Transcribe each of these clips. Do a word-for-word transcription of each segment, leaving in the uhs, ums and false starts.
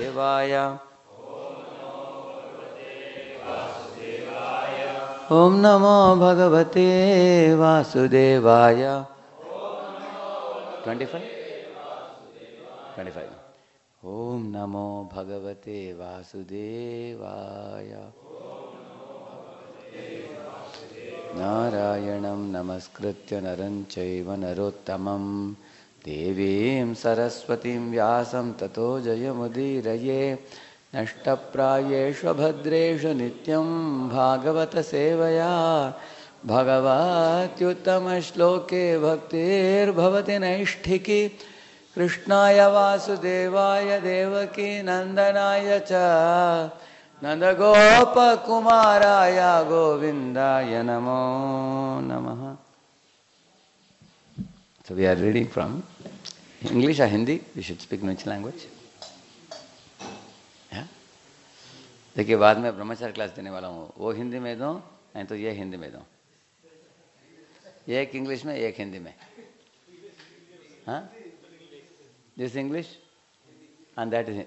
देवाय ओम नमो भगवते वासुदेवाय। ट्वेंटी फाइव ट्वेंटी फाइव ओम नमो भगवते वासुदेवाय। नारायणं नमस्कृत्य नरं चैव नरोत्तमं देवीं सरस्वतीं व्यासं ततो जयमुदीरये। नष्टप्रायेषु भद्रेषु नित्यं भागवत सेवया भगवत्युत्तमश्लोके भक्तिर्भवति नैष्ठिकी। कृष्णाय वासुदेवाय देवकी नंदनाय च नंदगोपकुमाराय गोविंदाय नमो नमः। So we are reading from English or Hindi? We should speak in which language? Yeah? देखिए बाद में ब्रह्मचार्य क्लास देने वाला हूँ, वो हिंदी में दूँ नहीं तो ये हिंदी में दूँ, एक इंग्लिश में एक हिंदी में। हाँ, this English and that is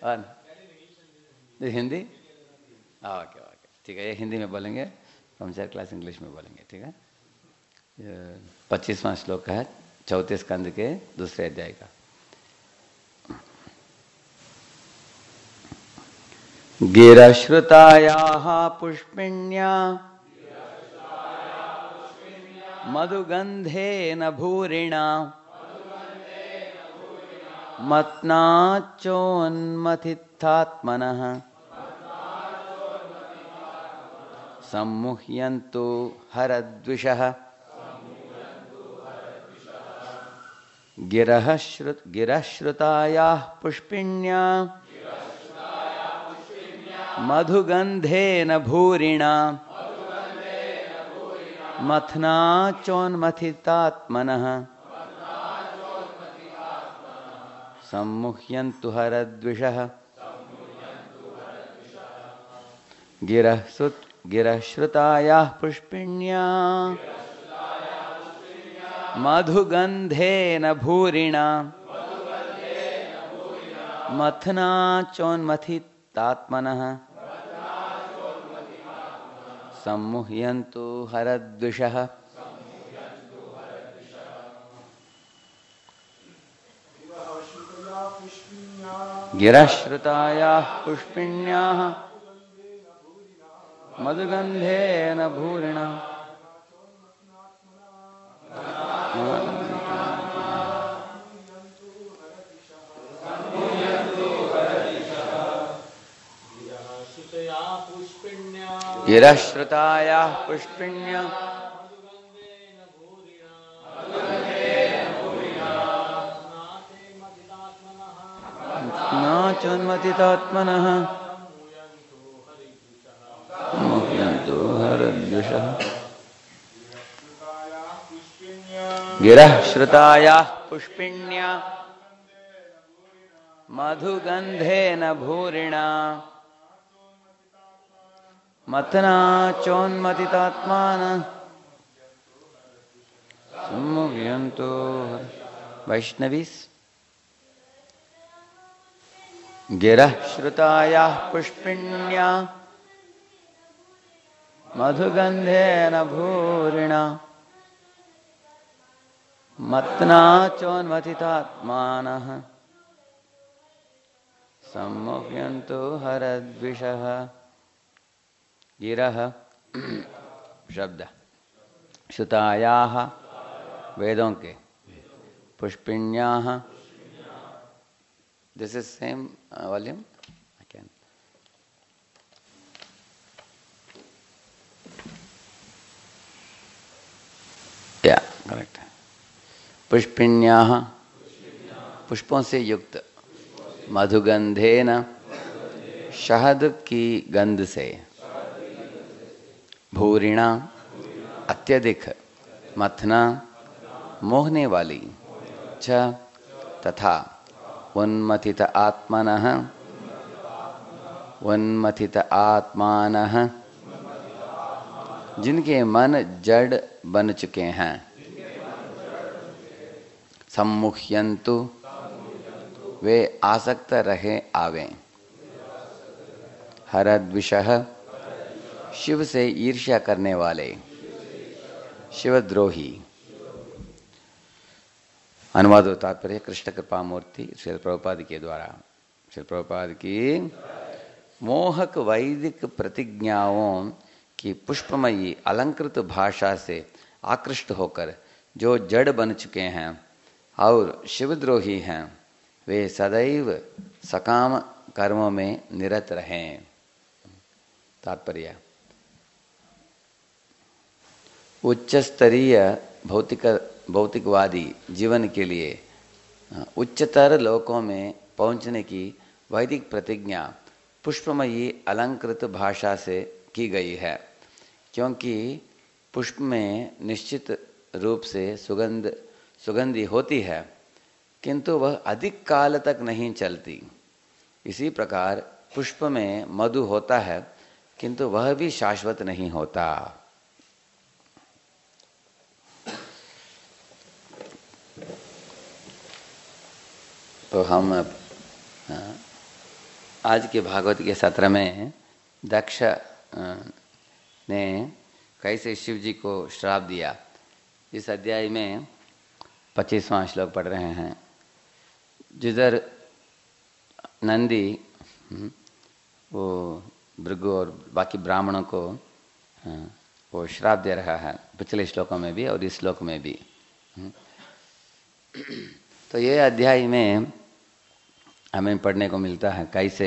this Hindi. Okay okay ठीक है, ये हिंदी में बोलेंगे, ब्रह्मचार्य क्लास इंग्लिश में बोलेंगे, ठीक है। पच्चीसवां श्लोक है चौथे स्कंद के दूसरे अध्याय का। गिरश्रुतायाः पुष्पिण्या मधुगन्धेन भूरिणा मत्नाचोन्मथितात्मनः सम्मुह्यन्तु हरद्विषः। गिरः श्रुत गिरश्रुतायाः पुष्पिण्या मधुगन्धेन भूरिणा मथनाचोन्मथितात्मनः सम्मुह्यन्तु हरद्विषः। गिरः गिरश्रुतायाः पुष्पिण्या मधुगन्धेन भूरिणा मथनाचोन्मथितात्मनः सम्मुह्यन्तु हरद्विषः। गिरश्रुतायाः पुष्पिण्याः मधुगन्धेन भूरिणा गिरश्रुतायाः पुष्पिण्या नाचोन्मथितात्मनः सम्मुह्यन्तु हरद्विषः। गिरश्रुतायाः पुष्पिण्या मधुगन्धेन भूरिणा मथनाचोन्मथितात्मनः सम्मुह्यन्तु। वैष्णवीस्। गिरश्रुतायाः पुष्पिण्या मधुगन्धेन भूरिणा मथनाचोन्मथितात्मनः सम्मुह्यन्तु हरद्विषः। गिरः शब्द श्रुतायाः वेदों के, पुष्पिण्याः this is same volume I can या करेक्ट। पुष्पिण्याः पुष्पों से युक्त, मधुगंधेन शहद की गंध से, भूरिणा अत्यधिक, मथना मोहने वाली, च तथा उन्मथित आत्मनः उन्मथित आत्मानः जिनके मन जड़ बन चुके हैं, सम्मुह्यन्तु वे आसक्त रहे आवे। हरद्विषः शिव से ईर्ष्या करने वाले शिवद्रोही। अनुवाद और तात्पर्य कृष्ण कृपा मूर्ति श्रील प्रभुपाद के द्वारा। श्रील प्रभुपाद की मोहक वैदिक प्रतिज्ञाओं की पुष्पमयी अलंकृत भाषा से आकृष्ट होकर जो जड़ बन चुके हैं और शिवद्रोही हैं, वे सदैव सकाम कर्मों में निरत रहें। तात्पर्य उच्च स्तरीय भौतिक भौतिकवादी जीवन के लिए उच्चतर लोकों में पहुंचने की वैदिक प्रतिज्ञा पुष्पमयी अलंकृत भाषा से की गई है, क्योंकि पुष्प में निश्चित रूप से सुगंध सुगंधी होती है, किंतु वह अधिक काल तक नहीं चलती। इसी प्रकार पुष्प में मधु होता है, किंतु वह भी शाश्वत नहीं होता। तो हम आज के भागवत के सत्र में दक्ष ने कैसे शिव जी को श्राप दिया, इस अध्याय में पच्चीसवां श्लोक पढ़ रहे हैं। जिधर नंदी वो भृगु और बाकी ब्राह्मणों को वो श्राप दे रहा है, पिछले श्लोकों में भी और इस श्लोक में भी। तो ये अध्याय में हमें पढ़ने को मिलता है कैसे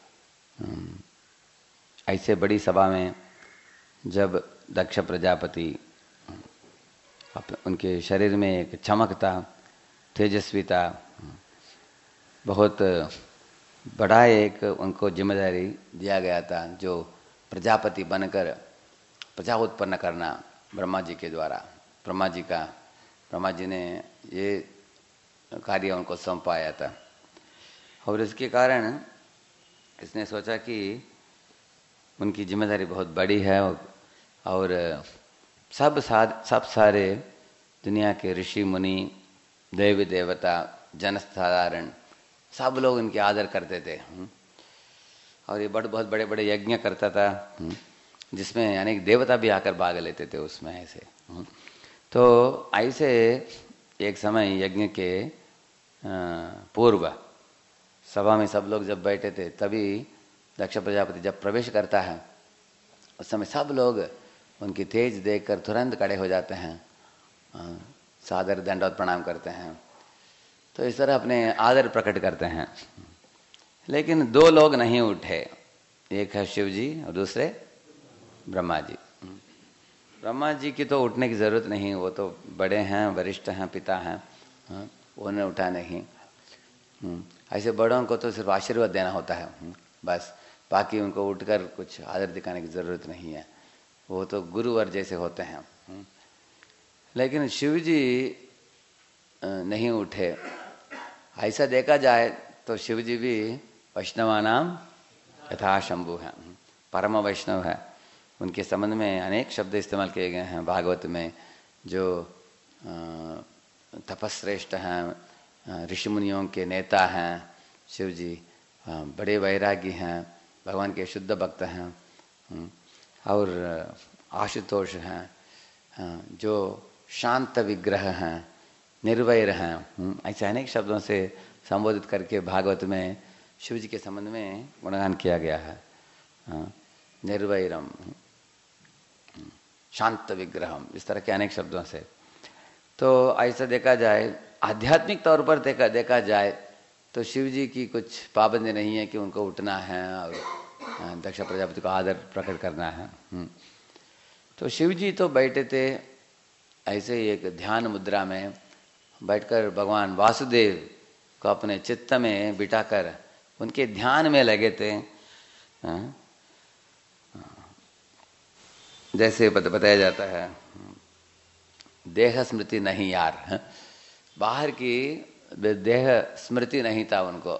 ऐसे बड़ी सभा में जब दक्ष प्रजापति उनके शरीर में एक चमकता तेजस्विता, बहुत बड़ा एक उनको जिम्मेदारी दिया गया था, जो प्रजापति बनकर प्रजा उत्पन्न करना ब्रह्मा जी के द्वारा। ब्रह्मा जी का ब्रह्मा जी ने ये कार्य उनको सौंपाया था, और इसके कारण इसने सोचा कि उनकी जिम्मेदारी बहुत बड़ी है, और सब साद सब सारे दुनिया के ऋषि मुनि देवी देवता जन साधारण सब लोग इनके आदर करते थे, और ये बड़े बहुत बड़े बड़े यज्ञ करता था, जिसमें अनेक देवता भी आकर भाग लेते थे उसमें ऐसे। तो ऐसे एक समय यज्ञ के पूर्व सभा में सब लोग जब बैठे थे, तभी दक्ष प्रजापति जब प्रवेश करता है, उस समय सब लोग उनकी तेज देखकर तुरंत खड़े हो जाते हैं, सादर दंडवत प्रणाम करते हैं। तो इस तरह अपने आदर प्रकट करते हैं। लेकिन दो लोग नहीं उठे, एक है शिव जी और दूसरे ब्रह्मा जी। ब्रह्मा जी की तो उठने की जरूरत नहीं, वो तो बड़े हैं, वरिष्ठ हैं, पिता हैं, उन्हें उठा नहीं। ऐसे बड़ों को तो सिर्फ आशीर्वाद देना होता है बस, बाकी उनको उठकर कुछ आदर दिखाने की जरूरत नहीं है, वो तो गुरुवर जैसे होते हैं। लेकिन शिव जी नहीं उठे। ऐसा देखा जाए तो शिव जी भी वैष्णवानाम यथा शंभु है, परम वैष्णव है। उनके संबंध में अनेक शब्द इस्तेमाल किए गए हैं भागवत में, जो तपश्रेष्ठ हैं, ऋषि मुनियों के नेता हैं शिव जी, बड़े वैरागी हैं, भगवान के शुद्ध भक्त हैं, और आशुतोष हैं, जो शांत विग्रह हैं, निर्वैर हैं। ऐसे अनेक शब्दों से संबोधित करके भागवत में शिव जी के संबंध में गुणगान किया गया है। निर्वैरम, शांत विग्रहम, इस तरह के अनेक शब्दों से। तो ऐसा देखा जाए, आध्यात्मिक तौर पर देखा देखा जाए तो शिव जी की कुछ पाबंदी नहीं है कि उनको उठना है और दक्ष प्रजापति को आदर प्रकट करना है। तो शिव जी तो बैठे थे ऐसे ही एक ध्यान मुद्रा में बैठकर, भगवान वासुदेव को अपने चित्त में बिठाकर उनके ध्यान में लगे थे। जैसे बताया जाता है, देह स्मृति नहीं यार, बाहर की देह स्मृति नहीं था उनको।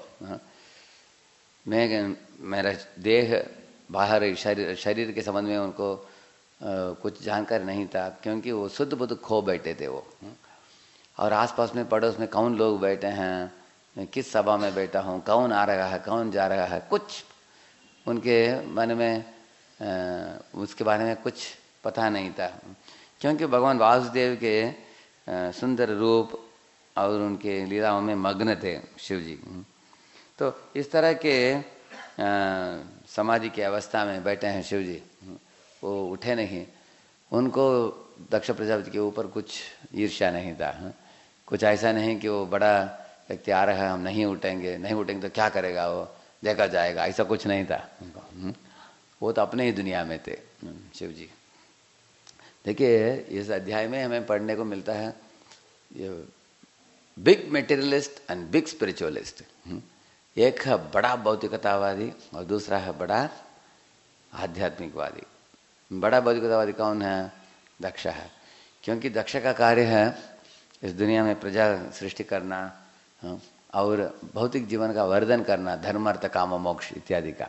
मैं मेरा देह बाहर शरीर शरीर के संबंध में उनको आ, कुछ जानकारी नहीं था, क्योंकि वो शुद्ध बुद्ध खो बैठे थे वो। और आसपास में पड़ोस में कौन लोग बैठे हैं, किस सभा में बैठा हूँ, कौन आ रहा है, कौन जा रहा है, कुछ उनके मन में आ, उसके बारे में कुछ पता नहीं था, क्योंकि भगवान वासुदेव के आ, सुंदर रूप और उनके लीलाओं में मग्न थे शिव जी। तो इस तरह के समाधि की अवस्था में बैठे हैं शिव जी, वो उठे नहीं। उनको दक्ष प्रजापति के ऊपर कुछ ईर्ष्या नहीं था, कुछ ऐसा नहीं कि वो बड़ा व्यक्ति आ रहा है हम नहीं उठेंगे, नहीं उठेंगे तो क्या करेगा वो, देखा जाएगा, ऐसा कुछ नहीं था उनको। वो तो अपने ही दुनिया में थे शिव जी। देखिए इस अध्याय में हमें पढ़ने को मिलता है ये big materialist and big spiritualist. एक है बड़ा भौतिकतावादी और दूसरा है बड़ा आध्यात्मिकवादी। बड़ा भौतिकतावादी कौन है? दक्ष है, क्योंकि दक्ष का कार्य है इस दुनिया में प्रजा सृष्टि करना और भौतिक जीवन का वर्धन करना, धर्म अर्थ काम मोक्ष इत्यादि का।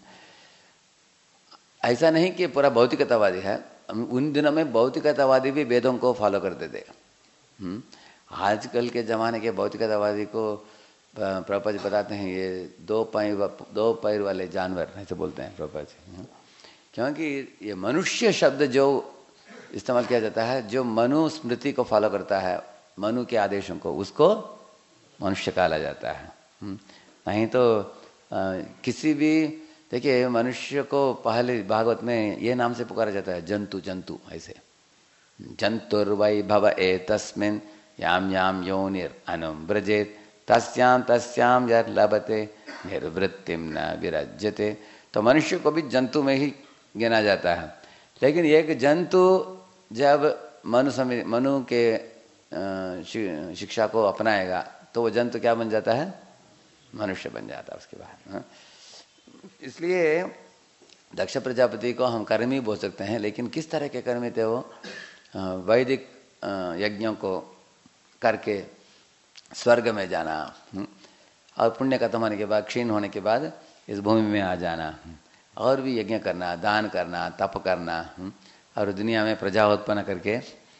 ऐसा नहीं कि पूरा भौतिकतावादी है, उन दिनों में भौतिकतावादी भी वेदों को फॉलो करते थे। आजकल के ज़माने के भौतिकतावादी को प्रभुपाद जी बताते हैं ये दो पैर दो पैर वाले जानवर ऐसे बोलते हैं प्रभुपाद जी, क्योंकि ये मनुष्य शब्द जो इस्तेमाल किया जाता है, जो मनु स्मृति को फॉलो करता है, मनु के आदेशों को, उसको मनुष्य कहा जाता है। नहीं तो आ, किसी भी देखिए मनुष्य को पहले भागवत में ये नाम से पुकारा जाता है जंतु, जंतु ऐसे जंतुर्वै भव एतस्मिन् याम याम योनिर अनुब्रजेत तस्याम तस्याम यत् लभते निर्वृत्तिम न विरज्यते। तो मनुष्य को भी जंतु में ही गिना जाता है, लेकिन एक जंतु जब मनु समय मनु के शिक्षा को अपनाएगा तो वो जंतु क्या बन जाता है? मनुष्य बन जाता है उसके बाद। इसलिए दक्ष प्रजापति को हम कर्मी बोल सकते हैं, लेकिन किस तरह के कर्मी थे वो? वैदिक यज्ञों को करके स्वर्ग में जाना और पुण्य खत्म होने के बाद, क्षीण होने के बाद इस भूमि में आ जाना और भी यज्ञ करना, दान करना, तप करना और दुनिया में प्रजा उत्पन्न करके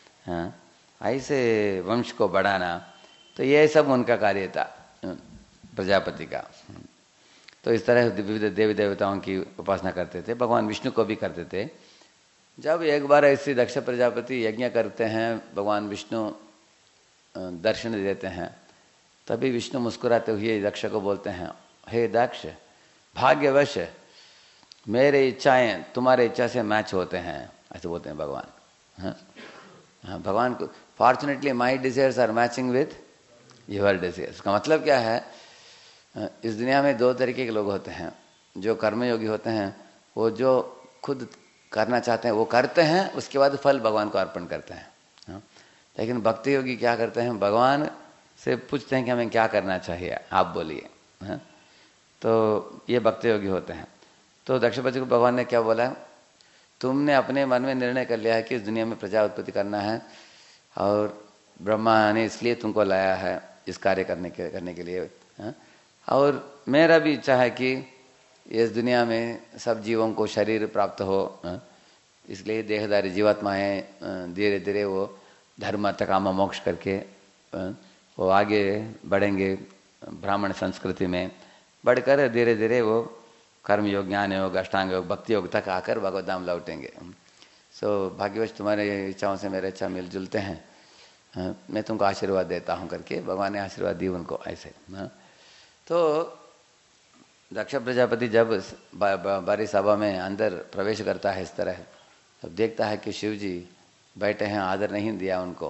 ऐसे वंश को बढ़ाना। तो ये सब उनका कार्य था प्रजापति का। तो इस तरह विविध देवी देवताओं की उपासना करते थे, भगवान विष्णु को भी करते थे। जब एक बार ऐसे दक्ष प्रजापति यज्ञ करते हैं, भगवान विष्णु दर्शन देते हैं, तभी विष्णु मुस्कुराते हुए दक्ष को बोलते हैं, हे दक्ष, भाग्यवश मेरे इच्छाएं तुम्हारे इच्छा से मैच होते हैं, ऐसे बोलते हैं भगवान। हाँ हाँ, भगवान को fortunately my desires are matching with your desires. का मतलब क्या है? इस दुनिया में दो तरीके के लोग होते हैं। जो कर्मयोगी होते हैं वो जो खुद करना चाहते हैं वो करते हैं, उसके बाद फल भगवान को अर्पण करते हैं। हाँ? लेकिन भक्ति योगी क्या करते हैं? भगवान से पूछते हैं कि हमें क्या करना चाहिए, आप बोलिए। हाँ? तो ये भक्ति योगी होते हैं। तो दक्षपति को भगवान ने क्या बोला? तुमने अपने मन में निर्णय कर लिया है कि इस दुनिया में प्रजा उत्पत्ति करना है और ब्रह्मा ने इसलिए तुमको लाया है इस कार्य करने के करने के लिए। हाँ? और मेरा भी इच्छा है कि इस दुनिया में सब जीवों को शरीर प्राप्त हो, हाँ? इसलिए देहधारी जीवात्माएं धीरे धीरे वो धर्म अर्थ काम मोक्ष करके वो आगे बढ़ेंगे, ब्राह्मण संस्कृति में बढ़कर धीरे धीरे वो कर्म योग, ज्ञान योग, अष्टांग योग, भक्ति योग तक आकर भगवत धाम लौटेंगे। सो भाग्यवश तुम्हारे इच्छाओं से मेरे इच्छा मिल जुलते हैं, मैं तुमको आशीर्वाद देता हूँ करके भगवान ने आशीर्वाद दी उनको ऐसे। तो दक्ष प्रजापति जब बारी सभा में अंदर प्रवेश करता है इस तरह, तब देखता है कि शिव जी बैठे हैं, आदर नहीं दिया उनको।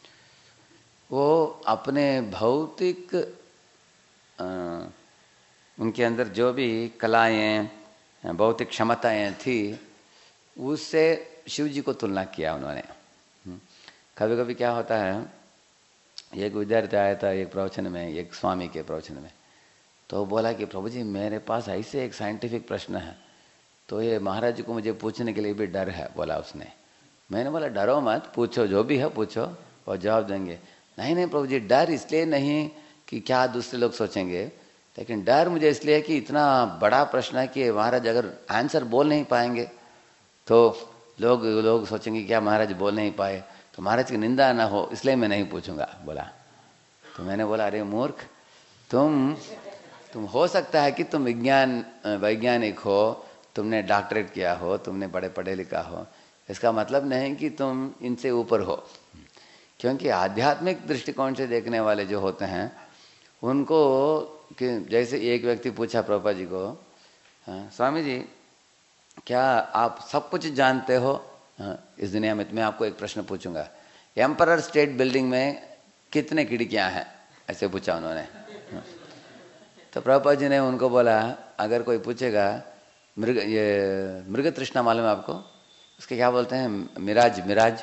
वो अपने भौतिक आ, उनके अंदर जो भी कलाएं, भौतिक क्षमताएं थी, उससे शिव जी को तुलना किया उन्होंने। कभी कभी क्या होता है, एक विद्यार्थी आया था एक प्रवचन में, एक स्वामी के प्रवचन में, तो बोला कि प्रभु जी मेरे पास ऐसे एक साइंटिफिक प्रश्न है, तो ये महाराज जी को मुझे पूछने के लिए भी डर है, बोला उसने। मैंने बोला डरो मत, पूछो, जो भी है पूछो और जवाब देंगे। नहीं नहीं प्रभु जी, डर इसलिए नहीं कि क्या दूसरे लोग सोचेंगे, लेकिन डर मुझे इसलिए है कि इतना बड़ा प्रश्न है कि महाराज अगर आंसर बोल नहीं पाएंगे तो लोग लोग सोचेंगे क्या महाराज बोल नहीं पाए, तो महाराज की निंदा ना हो, इसलिए मैं नहीं पूछूंगा, बोला। तो मैंने बोला अरे मूर्ख, तुम तुम हो सकता है कि तुम विज्ञान वैज्ञानिक हो, तुमने डॉक्टरेट किया हो, तुमने बड़े पढ़े लिखा हो, इसका मतलब नहीं कि तुम इनसे ऊपर हो। क्योंकि आध्यात्मिक दृष्टिकोण से देखने वाले जो होते हैं उनको, कि जैसे एक व्यक्ति पूछा प्रभुपाद जी को, हाँ, स्वामी जी क्या आप सब कुछ जानते हो हाँ, इस दुनिया में? मैं आपको एक प्रश्न पूछूंगा, एम्परर स्टेट बिल्डिंग में कितने खिड़कियां हैं? ऐसे पूछा उन्होंने। हाँ। तो प्रभुपाद जी ने उनको बोला, अगर कोई पूछेगा मृग ये मृग तृष्णा मालूम है आपको? उसके क्या बोलते हैं? मिराज मिराज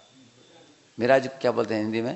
मिराज क्या बोलते हैं हिंदी में?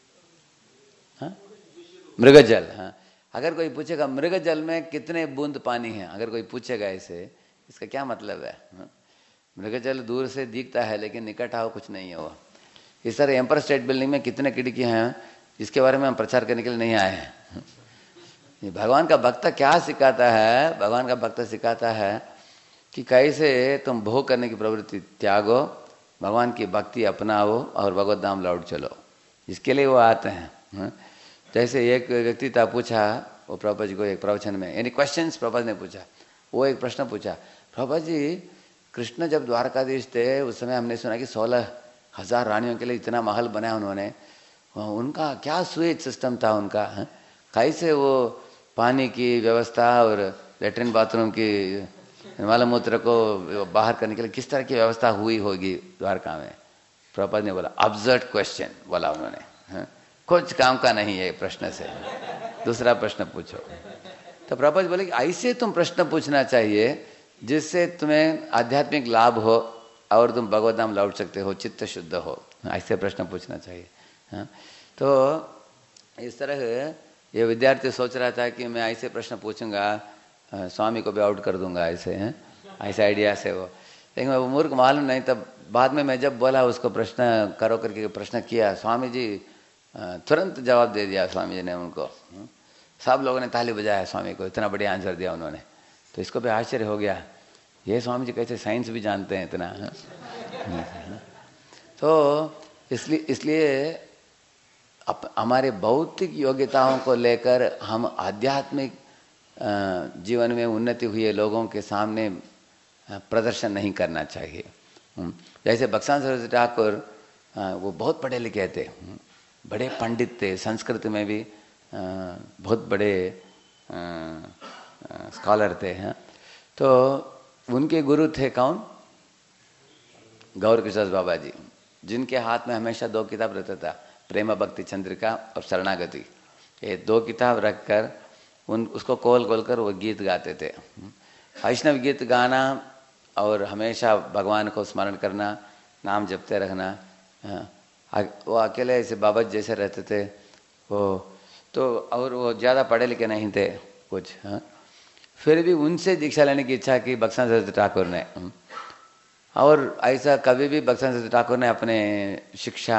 हाँ, मृगजल। हाँ, अगर कोई पूछेगा मृगजल में कितने बूंद पानी है, अगर कोई पूछेगा ऐसे, इसका क्या मतलब है? हाँ? मृगजल दूर से दिखता है लेकिन निकट आओ कुछ नहीं है वो। इस तरह एम्पायर स्टेट बिल्डिंग में कितने खिड़की हैं, इसके बारे में हम प्रचार करने के लिए नहीं आए हैं। ये भगवान का भक्त क्या सिखाता है? भगवान का भक्त सिखाता है कि कैसे तुम भोग करने की प्रवृत्ति त्यागो, भगवान की भक्ति अपनाओ और भगवत धाम लौट चलो। इसके लिए वो आते हैं। जैसे एक व्यक्ति था, पूछा वो प्रभुपाद जी को एक प्रवचन में, एनी क्वेश्चंस प्रभुपाद ने पूछा। वो एक प्रश्न पूछा, प्रभुपाद जी कृष्ण जब द्वारकाधीश थे उस समय हमने सुना कि सोलह हजार रानियों के लिए इतना महल बनाया उन्होंने, उनका क्या स्वीट सिस्टम था उनका? कैसे वो पानी की व्यवस्था और लेटरिन बाथरूम की मल मूत्र को बाहर करने के लिए किस तरह की व्यवस्था हुई होगी द्वारका में? प्रभुपाद ने बोला अब्सर्ड क्वेश्चन बोला उन्होंने, हाँ? कुछ काम का नहीं है प्रश्न से, दूसरा प्रश्न पूछो। तो प्रभुपाद बोले कि ऐसे तुम प्रश्न पूछना चाहिए जिससे तुम्हें आध्यात्मिक लाभ हो और तुम भगवत धाम लौट सकते हो, चित्त शुद्ध हो, ऐसे प्रश्न पूछना चाहिए। हाँ? तो इस तरह ये विद्यार्थी सोच रहा था कि मैं ऐसे प्रश्न पूछूंगा स्वामी को भी आउट कर दूंगा ऐसे, हैं ऐसे आइडिया से वो, लेकिन वो मूर्ख मालूम नहीं। तब बाद में मैं जब बोला उसको प्रश्न करो करके प्रश्न किया, स्वामी जी तुरंत जवाब दे दिया स्वामी जी ने उनको। सब लोगों ने ताली बजाया स्वामी को, इतना बढ़िया आंसर दिया उन्होंने। तो इसको भी आश्चर्य हो गया, ये स्वामी जी कैसे साइंस भी जानते हैं इतना। तो इसलिए इसलिए हमारे भौतिक योग्यताओं को लेकर हम आध्यात्मिक जीवन में उन्नति हुए लोगों के सामने प्रदर्शन नहीं करना चाहिए। जैसे बक्सान सरस्वती ठाकुर, वो बहुत पढ़े लिखे थे, बड़े पंडित थे, संस्कृत में भी बहुत बड़े स्कॉलर थे। हैं तो उनके गुरु थे कौन? गौर किशोर बाबा जी, जिनके हाथ में हमेशा दो किताब रहता था, प्रेम भक्ति चंद्रिका और शरणागति। ये दो किताब रखकर उन उसको खोल खोल कर वो गीत गाते थे। वैष्णव गीत गाना और हमेशा भगवान को स्मरण करना, नाम जपते रहना। वो अकेले ऐसे बाबा जैसे रहते थे वो तो, और वो ज़्यादा पढ़े लिखे नहीं थे कुछ। हाँ, फिर भी उनसे दीक्षा लेने की इच्छा की बक्सान सरस्वती ठाकुर ने। और ऐसा कभी भी बक्सान सरस्वती ठाकुर ने अपने शिक्षा,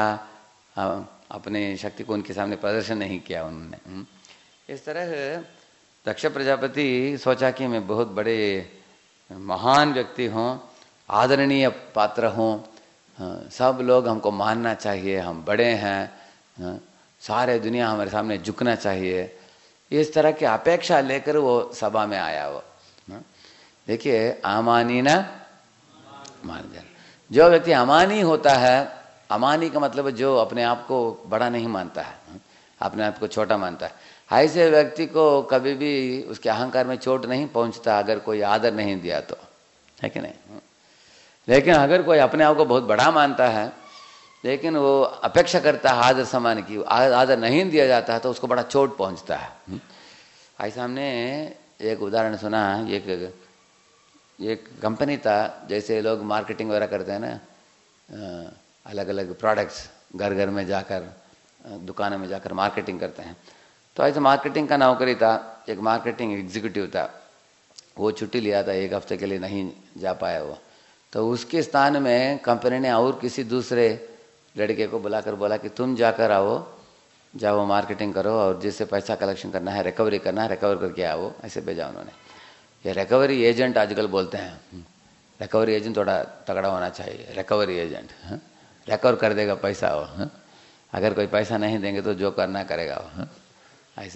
अपने शक्ति को उनके सामने प्रदर्शन नहीं किया उन्होंने। इस तरह दक्ष प्रजापति सोचा कि मैं बहुत बड़े महान व्यक्ति हूँ, आदरणीय पात्र हूँ, सब लोग हमको मानना चाहिए, हम बड़े हैं, सारे दुनिया हमारे सामने झुकना चाहिए। इस तरह की अपेक्षा लेकर वो सभा में आया। वो देखिए, अमानी ना मान जाए। जो व्यक्ति अमानी होता है, अमानी का मतलब जो अपने आप को बड़ा नहीं मानता है, अपने आप को छोटा मानता है, ऐसे व्यक्ति को कभी भी उसके अहंकार में चोट नहीं पहुंचता अगर कोई आदर नहीं दिया तो, है कि नहीं? लेकिन अगर कोई अपने आप को बहुत बड़ा मानता है लेकिन वो अपेक्षा करता है आदर सम्मान की, आदर नहीं दिया जाता है तो उसको बड़ा चोट पहुंचता है। ऐसा हमने एक उदाहरण सुना, एक एक कंपनी था, जैसे लोग मार्केटिंग वगैरह करते हैं ना, अलग अलग प्रोडक्ट्स घर घर में जाकर, दुकानों में जाकर मार्केटिंग करते हैं। तो ऐसे मार्केटिंग का नौकरी था, एक मार्केटिंग एग्जीक्यूटिव था, वो छुट्टी लिया था, एक हफ्ते के लिए नहीं जा पाया वो। तो उसके स्थान में कंपनी ने और किसी दूसरे लड़के को बुलाकर बोला कि तुम जाकर आओ, जाओ मार्केटिंग करो और जिससे पैसा कलेक्शन करना है, रिकवरी करना है, रिकवर करके आओ, ऐसे भेजा उन्होंने। ये रिकवरी एजेंट आजकल बोलते हैं, रिकवरी एजेंट थोड़ा तगड़ा होना चाहिए, रिकवरी एजेंट रिकवर कर देगा पैसा वो, अगर कोई पैसा नहीं देंगे तो जो करना करेगा वो, ऐसे।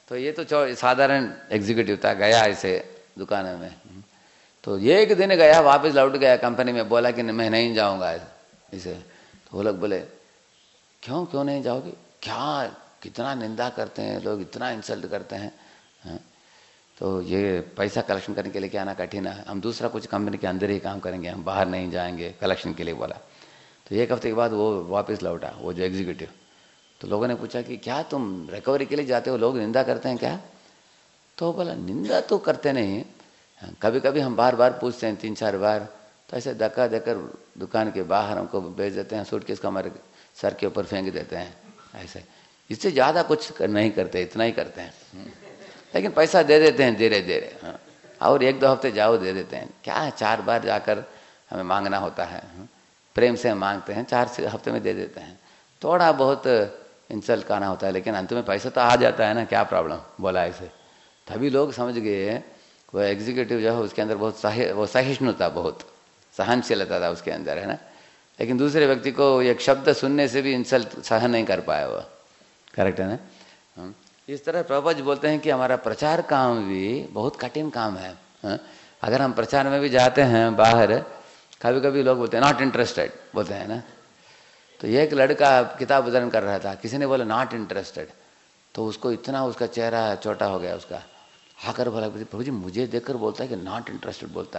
तो ये तो साधारण एग्जीक्यूटिव था, गया ऐसे दुकान में। तो एक दिन गया, वापस लौट गया कंपनी में, बोला कि मैं नहीं जाऊंगा इसे। तो वो लोग बोले क्यों क्यों नहीं जाओगे, क्या कितना निंदा करते हैं लोग, इतना इंसल्ट करते हैं। हाँ? तो ये पैसा कलेक्शन करने के लिए क्या आना कठिन है, हम दूसरा कुछ कंपनी के अंदर ही काम करेंगे, हम बाहर नहीं जाएंगे कलेक्शन के लिए बोला। तो एक हफ्ते के बाद वो वापस लौटा, वो जो एग्जीक्यूटिव। तो लोगों ने पूछा कि क्या तुम रिकवरी के लिए जाते हो, लोग निंदा करते हैं क्या? तो बोला निंदा तो करते नहीं, कभी कभी हम बार बार पूछते हैं, तीन चार बार, तो ऐसे धक्का देकर दुकान के बाहर हमको भेज देते हैं, सूटकेस को हमारे सर के ऊपर फेंक देते हैं ऐसे। इससे ज़्यादा कुछ नहीं करते, इतना ही करते हैं, लेकिन पैसा दे देते हैं धीरे धीरे। हाँ, और एक दो हफ्ते जाओ दे देते हैं, क्या है चार बार जाकर हमें मांगना होता है, प्रेम से मांगते हैं, चार से हफ्ते में दे देते हैं। थोड़ा बहुत इंसल्ट करना होता है, लेकिन अंत में पैसा तो आ जाता है ना, क्या प्रॉब्लम बोला ऐसे। तभी लोग समझ गए वो एग्जीक्यूटिव जो है उसके अंदर बहुत सही, वो सहिष्णुता, बहुत सहनशीलता था उसके अंदर, है ना। लेकिन दूसरे व्यक्ति को एक शब्द सुनने से भी इंसल्ट सहन नहीं कर पाया वो, करेक्ट है ना। इस तरह प्रभुपाद जी बोलते हैं कि हमारा प्रचार काम भी बहुत कठिन काम है। हा? अगर हम प्रचार में भी जाते हैं बाहर, कभी कभी लोग बोलते हैं नॉट इंटरेस्टेड बोलते हैं ना। तो एक लड़का किताब वितरण कर रहा था, किसी ने बोला नॉट इंटरेस्टेड, तो उसको इतना उसका चेहरा छोटा हो गया उसका, आकर बोला प्रभु जी मुझे देखकर बोलता है कि नॉट इंटरेस्टेड बोलता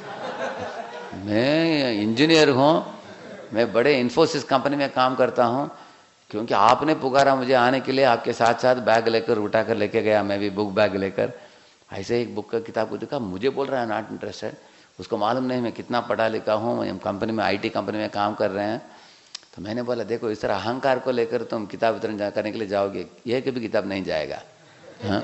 है। मैं इंजीनियर हूँ, मैं बड़े इन्फोसिस कंपनी में काम करता हूँ, क्योंकि आपने पुकारा मुझे आने के लिए, आपके साथ साथ बैग लेकर उठा कर लेके गया, मैं भी बुक बैग लेकर ऐसे एक बुक का किताब को देखा, मुझे बोल रहा है नॉट इंटरेस्टेड। उसको मालूम नहीं मैं कितना पढ़ा लिखा हूँ, मैं कंपनी में आईटी कंपनी में काम कर रहे हैं। तो मैंने बोला देखो इस तरह अहंकार को लेकर तुम किताब वितरण करने के लिए जाओगे, यह कभी किताब नहीं जाएगा। हाँ,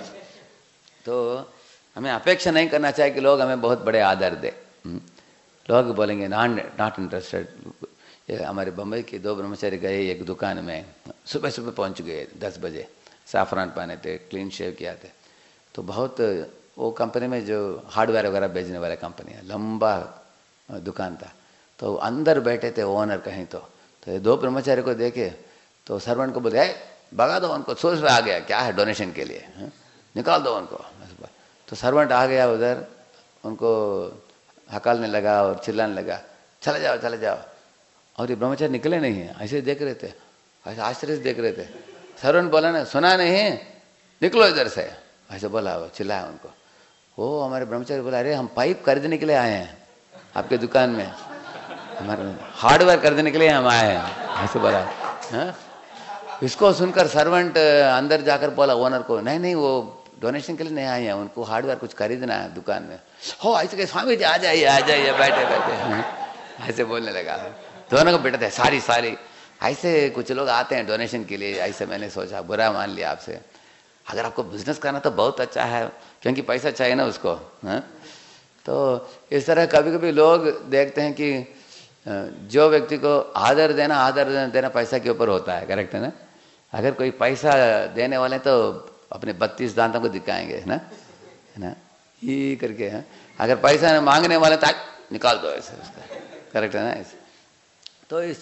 तो हमें अपेक्षा नहीं करना चाहिए कि लोग हमें बहुत बड़े आदर दे। लोग बोलेंगे नॉट नॉट इंटरेस्टेड। हमारे बम्बई के दो ब्रह्मचारी गए एक दुकान में, सुबह सुबह पहुंच गए दस बजे, साफरान पहने थे, क्लीन शेव किया थे। तो बहुत वो कंपनी में जो हार्डवेयर वगैरह बेचने वाले कंपनी है, लंबा दुकान था। तो अंदर बैठे थे ओनर कहीं, तो तो ये दो ब्रह्मचारी को देखे तो सर्वेंट को बोले भगा दो उनको, सोच रहा आ गया क्या है डोनेशन के लिए, है? निकाल दो उनको। तो सर्वेंट आ गया उधर, उनको हकालने लगा और चिल्लाने लगा चले जाओ चले जाओ। और ये ब्रह्मचारी निकले नहीं है, ऐसे देख रहे थे, ऐसे आश्चर्य से देख रहे थे। सर्वेंट बोला ना सुना नहीं, निकलो इधर से, ऐसे बोला, वो चिल्लाया उनको। वो हमारे ब्रह्मचारी बोला अरे हम पाइप खरीदने के लिए आए हैं आपके दुकान में, हमारे हार्डवेयर खरीदने के लिए हम आए हैं, ऐसे बोला। हाँ, इसको सुनकर सर्वेंट अंदर जाकर बोला ओनर को, नहीं नहीं वो डोनेशन के लिए नहीं आए हैं, उनको हार्डवेयर कुछ खरीदना है दुकान में। हो ऐसे के स्वामी जी आ जाइए आ जाइए बैठे बैठे, ऐसे बोलने लगा। दोनों को बेटा थे सारी सारी ऐसे कुछ लोग आते हैं डोनेशन के लिए, ऐसे मैंने सोचा बुरा मान लिया आपसे। अगर आपको बिजनेस करना तो बहुत अच्छा है, क्योंकि पैसा चाहिए ना उसको। हाँ, तो इस तरह कभी कभी लोग देखते हैं कि जो व्यक्ति को आदर देना आदर देना पैसा के ऊपर होता है, करेक्ट है ना। अगर कोई पैसा देने वाले तो अपने बत्तीस दांतों को दिखाएंगे, है ना, है ना, ये करके। है अगर पैसा मांगने वाले तो निकाल दो ऐसे उसका, करेक्ट है ना ऐसे। तो इस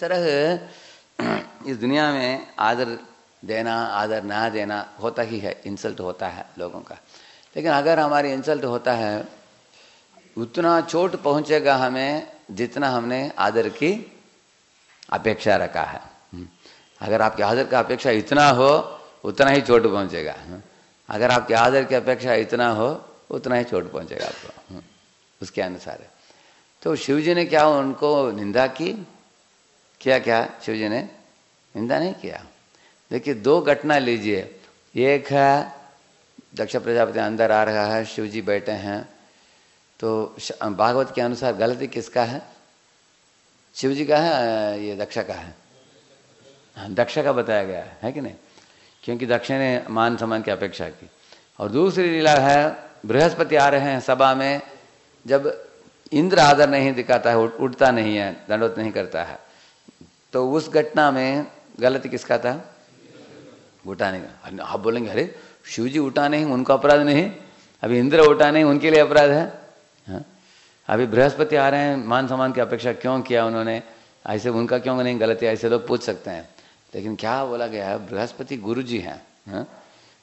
तरह इस दुनिया में आदर देना आदर ना देना होता ही है, इंसल्ट होता है लोगों का। लेकिन अगर हमारी इंसल्ट होता है उतना चोट पहुंचेगा हमें जितना हमने आदर की अपेक्षा रखा है। अगर आपके आदर का अपेक्षा इतना हो उतना ही चोट पहुंचेगा, अगर आपके आदर की अपेक्षा इतना हो उतना ही चोट पहुंचेगा आपको, उसके अनुसार है। तो शिव जी ने क्या उनको निंदा की, क्या क्या शिव जी ने निंदा नहीं किया। देखिए दो घटना लीजिए, एक है दक्ष प्रजापति अंदर आ रहा है, शिव जी बैठे हैं, तो भागवत के अनुसार गलती किसका है, शिव जी का है ये दक्ष का है? दक्ष का बताया गया है, है कि नहीं, क्योंकि दक्ष ने मान सम्मान की अपेक्षा की। और दूसरी लीला है बृहस्पति आ रहे हैं सभा में, जब इंद्र आदर नहीं दिखाता है, उठता नहीं है, दंडवत नहीं करता है, तो उस घटना में गलती किसका था, उठाने का। आप बोलेंगे अरे शिव जी उठा नहीं उनका अपराध नहीं, अभी इंद्र उठा नहीं उनके लिए अपराध है। हाँ? अभी बृहस्पति आ रहे हैं, मान सम्मान की अपेक्षा क्यों किया उन्होंने, ऐसे उनका क्यों नहीं गलती, ऐसे लोग पूछ सकते हैं। लेकिन क्या बोला गया है, बृहस्पति गुरु जी हैं, हाँ?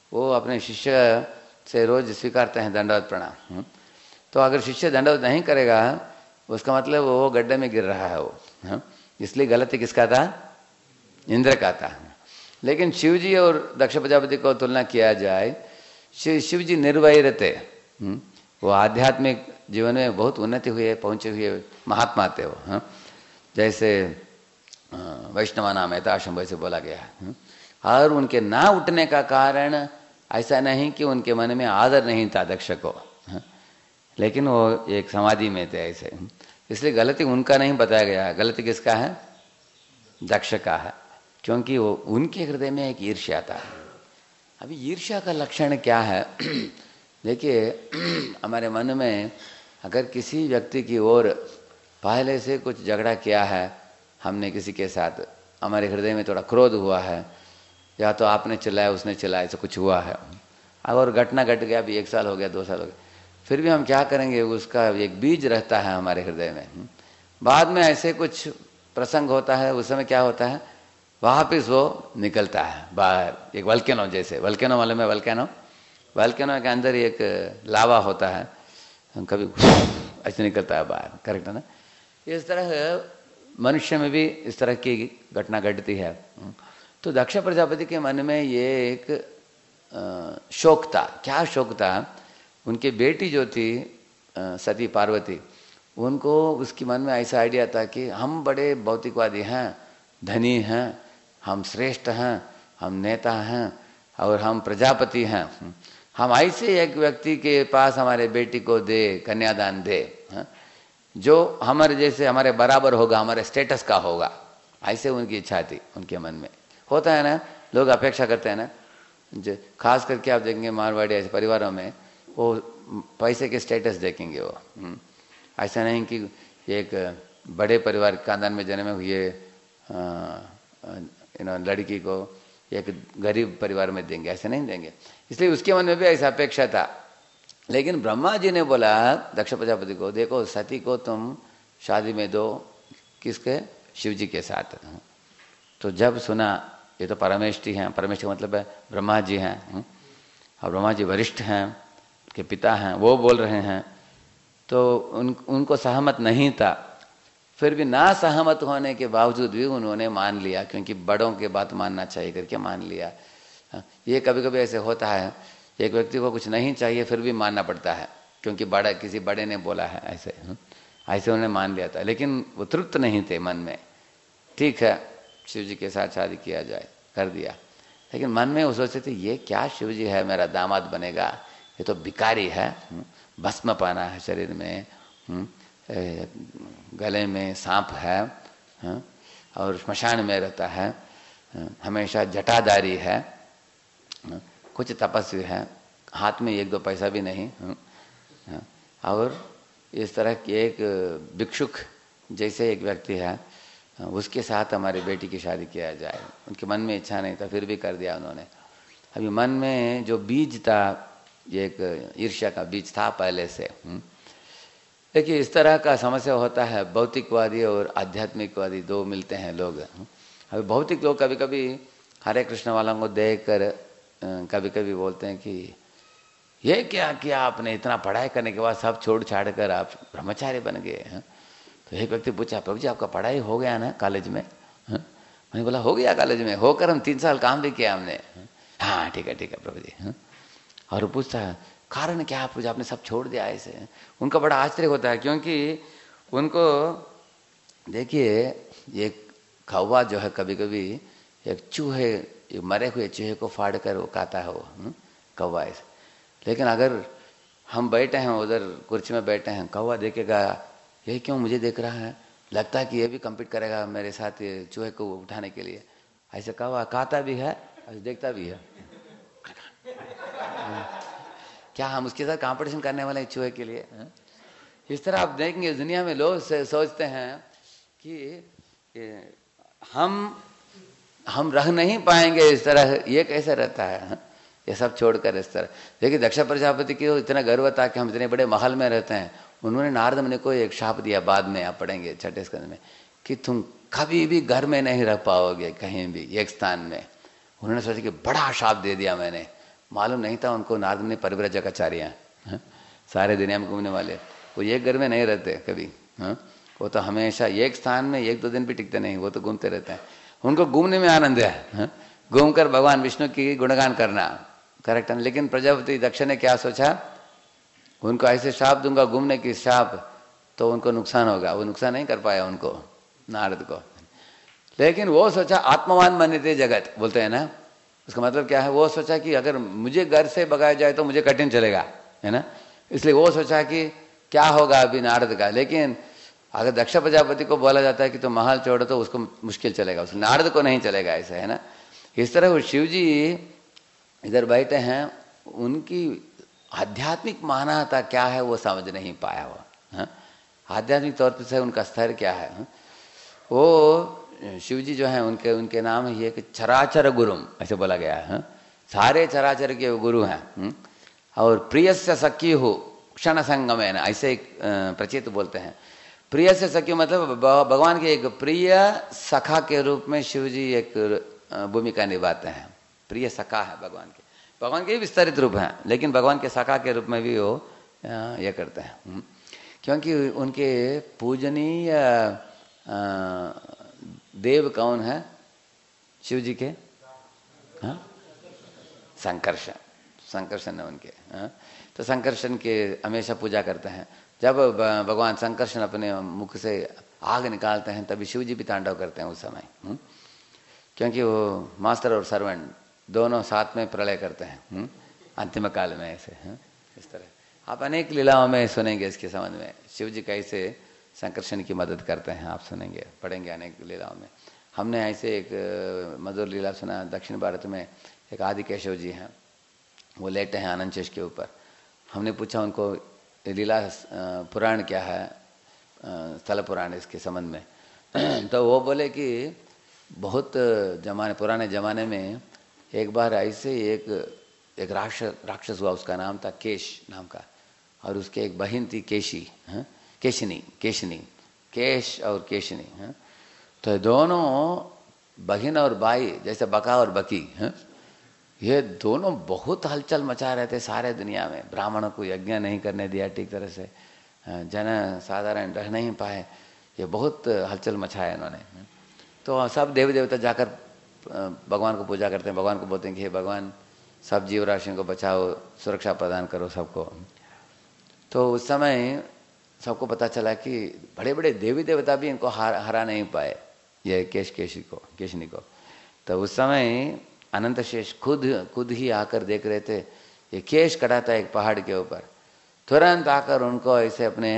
वो अपने शिष्य से रोज स्वीकारते हैं दंडवत प्रणाम। तो अगर शिष्य दंडवत नहीं करेगा उसका मतलब वो गड्ढे में गिर रहा है वो, इसलिए गलती किसका था? इंद्र का था। लेकिन शिव जी और दक्ष प्रजापति को तुलना किया जाए, शिव शिव जी निर्वैर थे, वो आध्यात्मिक जीवन में बहुत उन्नति हुए, पहुंचे हुए महात्मा थे वो। हाँ? जैसे वैष्णवा नाम है ताशम वैसे बोला गया है। और उनके ना उठने का कारण ऐसा नहीं कि उनके मन में आदर नहीं था दक्ष को, हाँ? लेकिन वो एक समाधि में थे ऐसे, इसलिए गलती उनका नहीं बताया गया है, गलती किसका है? दक्ष का है, क्योंकि वो उनके हृदय में एक ईर्ष्या था। अभी ईर्ष्या का लक्षण क्या है? देखिए, हमारे मन में अगर किसी व्यक्ति की ओर पहले से कुछ झगड़ा किया है, हमने किसी के साथ, हमारे हृदय में थोड़ा क्रोध हुआ है, या तो आपने चिल्लाया उसने चिल्लाया, ऐसा कुछ हुआ है, और घटना घट गया, अभी एक साल हो गया, दो साल हो गया, फिर भी हम क्या करेंगे? उसका एक बीज रहता है हमारे हृदय में। बाद में ऐसे कुछ प्रसंग होता है, उस समय क्या होता है? वापिस वो निकलता है बाहर, एक वल्केनो जैसे। वल्केनो वाले में वल्केनो वल्केनो के अंदर एक लावा होता है, कभी ऐसे निकलता है बाहर, करेक्ट है ना? इस तरह मनुष्य में भी इस तरह की घटना घटती है। तो दक्ष प्रजापति के मन में ये एक शोक था। क्या शोक था? उनकी बेटी जो थी सती पार्वती, उनको उसकी मन में ऐसा आइडिया था कि हम बड़े भौतिकवादी हैं, धनी हैं, हम श्रेष्ठ हैं, हम नेता हैं और हम प्रजापति हैं, हम ऐसे एक व्यक्ति के पास हमारे बेटी को दे, कन्यादान दे, जो हमारे जैसे हमारे बराबर होगा, हमारे स्टेटस का होगा। ऐसे उनकी इच्छा थी उनके मन में। होता है ना, लोग अपेक्षा करते हैं ना, जो खास करके आप देखेंगे मारवाड़ी ऐसे परिवारों में, वो पैसे के स्टेटस देखेंगे वो। ऐसा नहीं कि एक बड़े परिवार खानदान में जन्मे हुए यू नो लड़की को एक गरीब परिवार में देंगे, ऐसे नहीं देंगे। इसलिए उसके मन में भी ऐसा अपेक्षा था। लेकिन ब्रह्मा जी ने बोला दक्ष प्रजापति को, देखो सती को तुम शादी में दो, किसके? शिव जी के साथ। तो जब सुना ये तो परमेष्ठी हैं, परमेष्ठी मतलब है ब्रह्मा जी हैं, और ब्रह्मा जी वरिष्ठ हैं, के पिता हैं, वो बोल रहे हैं, तो उन उनको सहमत नहीं था। फिर भी ना सहमत होने के बावजूद भी उन्होंने मान लिया, क्योंकि बड़ों के बात मानना चाहिए करके मान लिया। ये कभी कभी ऐसे होता है, एक व्यक्ति को कुछ नहीं चाहिए फिर भी मानना पड़ता है, क्योंकि बड़ा किसी बड़े ने बोला है, ऐसे ऐसे उन्होंने मान लिया था। लेकिन वो तृप्त नहीं थे मन में। ठीक है, शिव जी के साथ शादी किया जाए, कर दिया। लेकिन मन में वो सोचते थे, ये क्या शिव जी है मेरा दामाद बनेगा, ये तो भिखारी है, भस्म पाना है शरीर में, गले में सांप है, और श्मशान में रहता है, हमेशा जटाधारी है, कुछ तपस्वी है, हाथ में एक दो पैसा भी नहीं, और इस तरह की एक भिक्षुक जैसे एक व्यक्ति है, उसके साथ हमारी बेटी की शादी किया जाए। उनके मन में इच्छा नहीं था, फिर भी कर दिया उन्होंने। अभी मन में जो बीज था, एक ईर्ष्या का बीज था पहले से। देखिए, इस तरह का समस्या होता है, भौतिकवादी और आध्यात्मिकवादी दो मिलते हैं लोग। अभी भौतिक लोग कभी कभी हरे कृष्ण वालों को देख कर कभी कभी बोलते हैं कि ये क्या किया आपने, इतना पढ़ाई करने के बाद सब छोड़ छाड़ कर आप ब्रह्मचारी बन गए हैं। तो एक व्यक्ति पूछा, प्रभु जी आपका पढ़ाई हो गया ना कॉलेज में? मैंने बोला हो गया कॉलेज में, होकर हम तीन साल काम भी किया हमने। हाँ ठीक है ठीक है प्रभु जी। और पूछता है कारण क्या प्रभु जी, आपने सब छोड़ दिया ऐसे? उनका बड़ा आश्चर्य होता है, क्योंकि उनको देखिए एक कौवा जो है कभी कभी एक चूहे, एक मरे हुए चूहे को फाड़ कर वो खाता है वो कौवा ऐसे। लेकिन अगर हम बैठे हैं उधर कुर्सी में बैठे हैं, कौवा देखेगा ये क्यों मुझे देख रहा है, लगता है कि ये भी कम्पीट करेगा मेरे साथ ये चूहे को उठाने के लिए। ऐसे कौवा खाता भी है और देखता भी है। क्या हम उसके साथ कंपटीशन करने वाले चूहे के लिए? इस तरह आप देखेंगे दुनिया में लोग सोचते हैं कि हम हम रह नहीं पाएंगे इस तरह, ये कैसे रहता है ये सब छोड़कर इस तरह। देखिए दक्ष प्रजापति की इतना गर्व था कि हम इतने बड़े महल में रहते हैं। उन्होंने नारद मुनि को एक शाप दिया, बाद में आप पढ़ेंगे छठे स्कंद में, कि तुम कभी भी घर में नहीं रह पाओगे कहीं भी एक स्थान में। उन्होंने सोचा कि बड़ा शाप दे दिया मैंने, मालूम नहीं था उनको नारद मुनि परिव्रजकाचार्य हैं, सारे दुनिया में घूमने वाले। वो एक घर में नहीं रहते कभी, हाँ, वो तो हमेशा एक स्थान में एक दो दिन भी टिकते नहीं, वो तो घूमते रहते हैं। उनको घूमने में आनंद है, घूमकर भगवान विष्णु की गुणगान करना, करेक्ट है। लेकिन प्रजापति दक्ष ने क्या सोचा, उनको ऐसे श्राप दूंगा घूमने की श्राप, तो उनको नुकसान होगा। वो नुकसान नहीं कर पाया उनको, नारद को। लेकिन वो सोचा आत्मवान मन्यते जगत बोलते हैं ना, उसका मतलब क्या है, वो सोचा कि अगर मुझे घर से भगाया जाए तो मुझे कठिन चलेगा, है ना। इसलिए वो सोचा कि क्या होगा अभी नारद का। लेकिन अगर दक्ष प्रजापति को बोला जाता है कि तो महल छोड़ो, तो उसको मुश्किल चलेगा, उस नारद को नहीं चलेगा, ऐसा है ना। इस तरह वो शिव जी इधर बैठे हैं, उनकी आध्यात्मिक महानता क्या है वो समझ नहीं पाया वो, हाँ? आध्यात्मिक तौर पर से उनका स्तर क्या है, हाँ? वो शिव जी जो है उनके उनके नाम है ये कि चराचर गुरुम ऐसे बोला गया है, हाँ? सारे चराचर के गुरु हैं, हाँ? और प्रियस्य सखी हो क्षण संगम है ना, ऐसे एक प्रचित बोलते हैं। प्रिय से सखी मतलब भगवान के एक प्रिय सखा के रूप में शिव जी एक भूमिका निभाते हैं। प्रिय सखा है भगवान के, भगवान के विस्तरित रूप हैं, लेकिन भगवान के सखा के रूप में भी वो ये करते हैं, क्योंकि उनके पूजनीय देव कौन है शिव जी के, हाँ, संकर्षण, संकर्षण है उनके, हाँ? तो संकर्षण के हमेशा पूजा करते हैं। जब भगवान संकर्षण अपने मुख से आग निकालते हैं तभी शिव जी भी तांडव करते हैं उस समय, हुँ? क्योंकि वो मास्टर और सर्वेंट दोनों साथ में प्रलय करते हैं, हुँ? अंतिम काल में ऐसे, हुँ? इस तरह आप अनेक लीलाओं में सुनेंगे इसके संबंध में, शिव जी कैसे संकर्षण की मदद करते हैं, आप सुनेंगे, पढ़ेंगे अनेक लीलाओं में। हमने ऐसे एक मधुर लीला सुना, दक्षिण भारत में एक आदि केशव जी हैं, वो लेटे हैं आनंद शेष के ऊपर। हमने पूछा उनको लीला पुराण क्या है, स्थल पुराण इसके संबंध में, तो वो बोले कि बहुत जमाने पुराने ज़माने में एक बार ऐसे एक एक राक्षस राक्षस हुआ, उसका नाम था केश नाम का, और उसके एक बहन थी केशी, हाँ, केशनी केशनी केश और केशनी, हाँ, तो दोनों बहन और भाई जैसे बका और बकी, हाँ, ये दोनों बहुत हलचल मचा रहे थे सारे दुनिया में। ब्राह्मणों को यज्ञ नहीं करने दिया ठीक तरह से, जन साधारण रह नहीं पाए, ये बहुत हलचल मचाया इन्होंने। तो सब देवी देवता जाकर भगवान को पूजा करते हैं, भगवान को बोलते हैं कि हे भगवान सब जीव राशियों को बचाओ, सुरक्षा प्रदान करो सबको। तो उस समय सबको पता चला कि बड़े बड़े देवी देवता भी इनको हरा हरा नहीं पाए, ये केश केशी को केशनी को। तो उस समय अनंत शेष खुद खुद ही आकर देख रहे थे, ये केश कटा था एक पहाड़ के ऊपर, तुरंत आकर उनको ऐसे अपने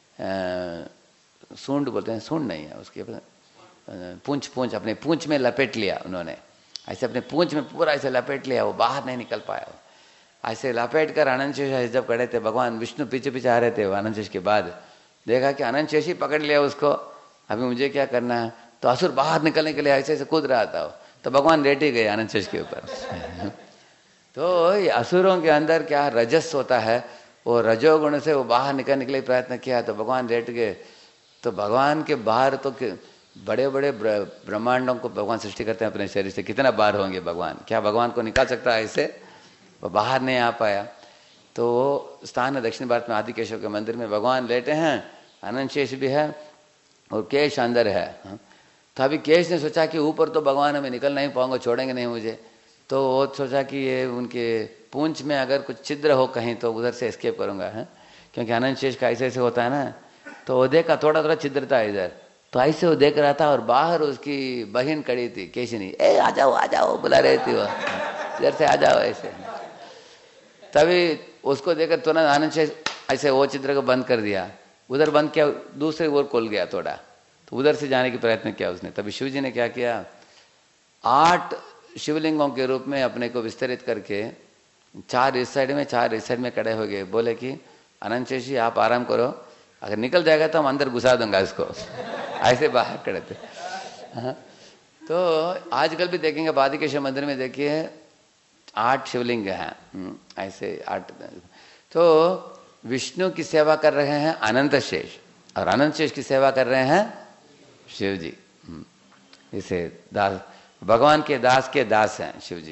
सूंड बोलते हैं, सूंड नहीं है उसके पूंछ पूंछ अपने पूंछ में लपेट लिया उन्होंने, ऐसे अपने पूंछ में पूरा ऐसे लपेट लिया, वो बाहर नहीं निकल पाया। ऐसे लपेट कर अनंत शेष जब खड़े थे, भगवान विष्णु पीछे पीछे आ रहे थे, अनंत शेष के बाद देखा कि अनंत शेष ही पकड़ लिया उसको, अभी मुझे क्या करना है। तो असुर बाहर निकलने के लिए ऐसे ऐसे कूद रहा था, तो भगवान लेट ही गए अनंत शेष के ऊपर। तो ये असुरों के अंदर क्या रजस होता है, वो रजोगुण से वो बाहर निकलने के लिए प्रयत्न किया, तो भगवान लेट गए। तो भगवान के बाहर तो बड़े बड़े ब्रह्मांडों को भगवान सृष्टि करते हैं अपने शरीर से, कितना बाहर होंगे भगवान, क्या भगवान को निकाल सकता है ऐसे, वो बाहर नहीं आ पाया। तो स्थान है दक्षिण भारत में आदि केशव के मंदिर में, भगवान लेटे हैं, अनंत शेष भी है और केश अंदर है। तो अभी केश ने सोचा कि ऊपर तो भगवान हमें निकल नहीं पाऊंगा, छोड़ेंगे नहीं मुझे, तो वो सोचा कि ये उनके पूंछ में अगर कुछ छिद्र हो कहीं तो उधर से एस्केप करूंगा, है, क्योंकि अनंत शेष का ऐसे ऐसे होता है ना। तो वो देखा थोड़ा थोड़ा छिद्र था इधर, तो ऐसे वो देख रहा था, और बाहर उसकी बहन खड़ी थी केशनी, ए आ जाओ आ जाओ बुला रही थी वो, इधर से आ जाओ ऐसे। तभी उसको देखकर तुरंत आनंद शेष ऐसे वो चित्र को बंद कर दिया, उधर बंद किया, दूसरे ओर खोल गया थोड़ा, तो उधर से जाने की प्रयत्न किया उसने। तभी शिव जी ने क्या किया, आठ शिवलिंगों के रूप में अपने को विस्तरित करके चार इस साइड में चार इस साइड में खड़े हो गए, बोले कि अनंत शेष जी आप आराम करो, अगर निकल जाएगा तो हम अंदर घुसा दूंगा इसको। ऐसे बाहर खड़े थे। हाँ, तो आजकल भी देखेंगे आदि केशव मंदिर में, देखिए आठ शिवलिंग हैं ऐसे आठ। तो विष्णु की सेवा कर रहे हैं अनंत शेष, और अनंत शेष की सेवा कर रहे हैं शिव जी। इसे दास, भगवान के दास के दास हैं शिव जी,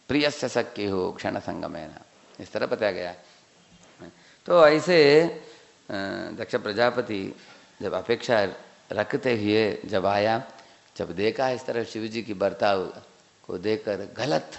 प्रियस्य सख्य हो क्षण संगमेन, इस तरह बताया गया। तो ऐसे दक्ष प्रजापति जब अपेक्षा रखते हुए जब आया, जब देखा इस तरह शिव जी की बर्ताव को देखकर गलत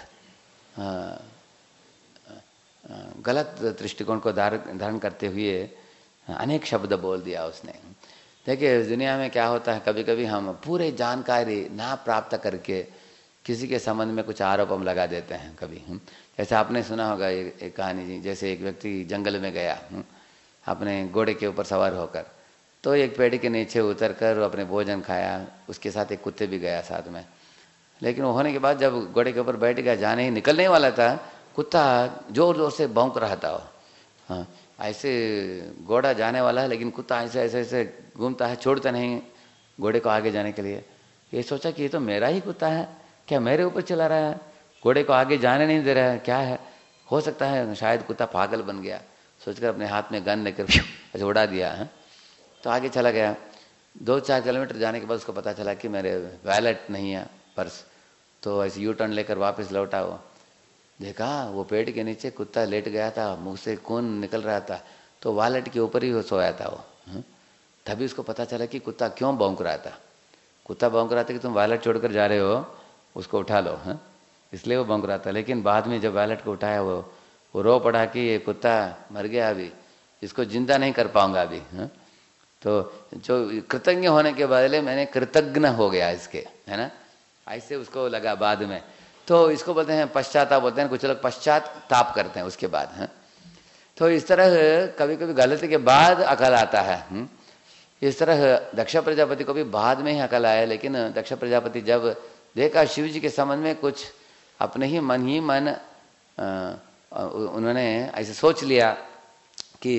गलत दृष्टिकोण को धारण करते हुए अनेक शब्द बोल दिया उसने। देखिए दुनिया में क्या होता है, कभी कभी हम पूरे जानकारी ना प्राप्त करके किसी के संबंध में कुछ आरोप हम लगा देते हैं कभी। जैसे आपने सुना होगा एक, एक कहानी जी, जैसे एक व्यक्ति जंगल में गया अपने घोड़े के ऊपर सवार होकर, तो एक पेड़ के नीचे उतर कर अपने भोजन खाया, उसके साथ एक कुत्ते भी गया साथ में। लेकिन होने के बाद जब घोड़े के ऊपर बैठ गया, जाने ही निकलने वाला था, कुत्ता जोर जोर से भौंक रहा था। हाँ, ऐसे घोड़ा जाने वाला है लेकिन कुत्ता ऐसे ऐसे ऐसे घूमता है, छोड़ता नहीं घोड़े को आगे जाने के लिए। ये सोचा कि ये तो मेरा ही कुत्ता है, क्या मेरे ऊपर चला रहा है, घोड़े को आगे जाने नहीं दे रहा है, क्या है, हो सकता है शायद कुत्ता पागल बन गया। सोचकर अपने हाथ में गन लेकर ऐसे उड़ा दिया है, तो आगे चला गया। दो चार किलोमीटर जाने के बाद उसको पता चला कि मेरे वैलेट नहीं है, पर्स। तो ऐसे यू टर्न लेकर वापस लौटा, वो देखा वो पेड़ के नीचे कुत्ता लेट गया था, मुंह से खून निकल रहा था, तो वॉलेट के ऊपर ही वो सोया था वो। तभी उसको पता चला कि कुत्ता क्यों भौंक रहा था। कुत्ता भौंक रहा था कि तुम वॉलेट छोड़कर जा रहे हो, उसको उठा लो, है इसलिए वो भौंक रहा था। लेकिन बाद में जब वॉलेट को उठाया, वो वो रो पड़ा कि ये कुत्ता मर गया, अभी इसको जिंदा नहीं कर पाऊंगा अभी। है तो जो कृतज्ञ होने के बदले मैंने कृतज्ञ हो गया इसके, है ना, ऐसे उसको लगा बाद में। तो इसको बोलते हैं पश्चाताप, बोलते हैं कुछ लोग पश्चाताप करते हैं उसके बाद। है तो इस तरह कभी कभी गलती के बाद अकल आता है। हुँ? इस तरह दक्ष प्रजापति को भी बाद में ही अकल आया, लेकिन दक्ष प्रजापति जब देखा शिव जी के संबंध में कुछ अपने ही मन ही मन आ, उन्होंने ऐसे सोच लिया कि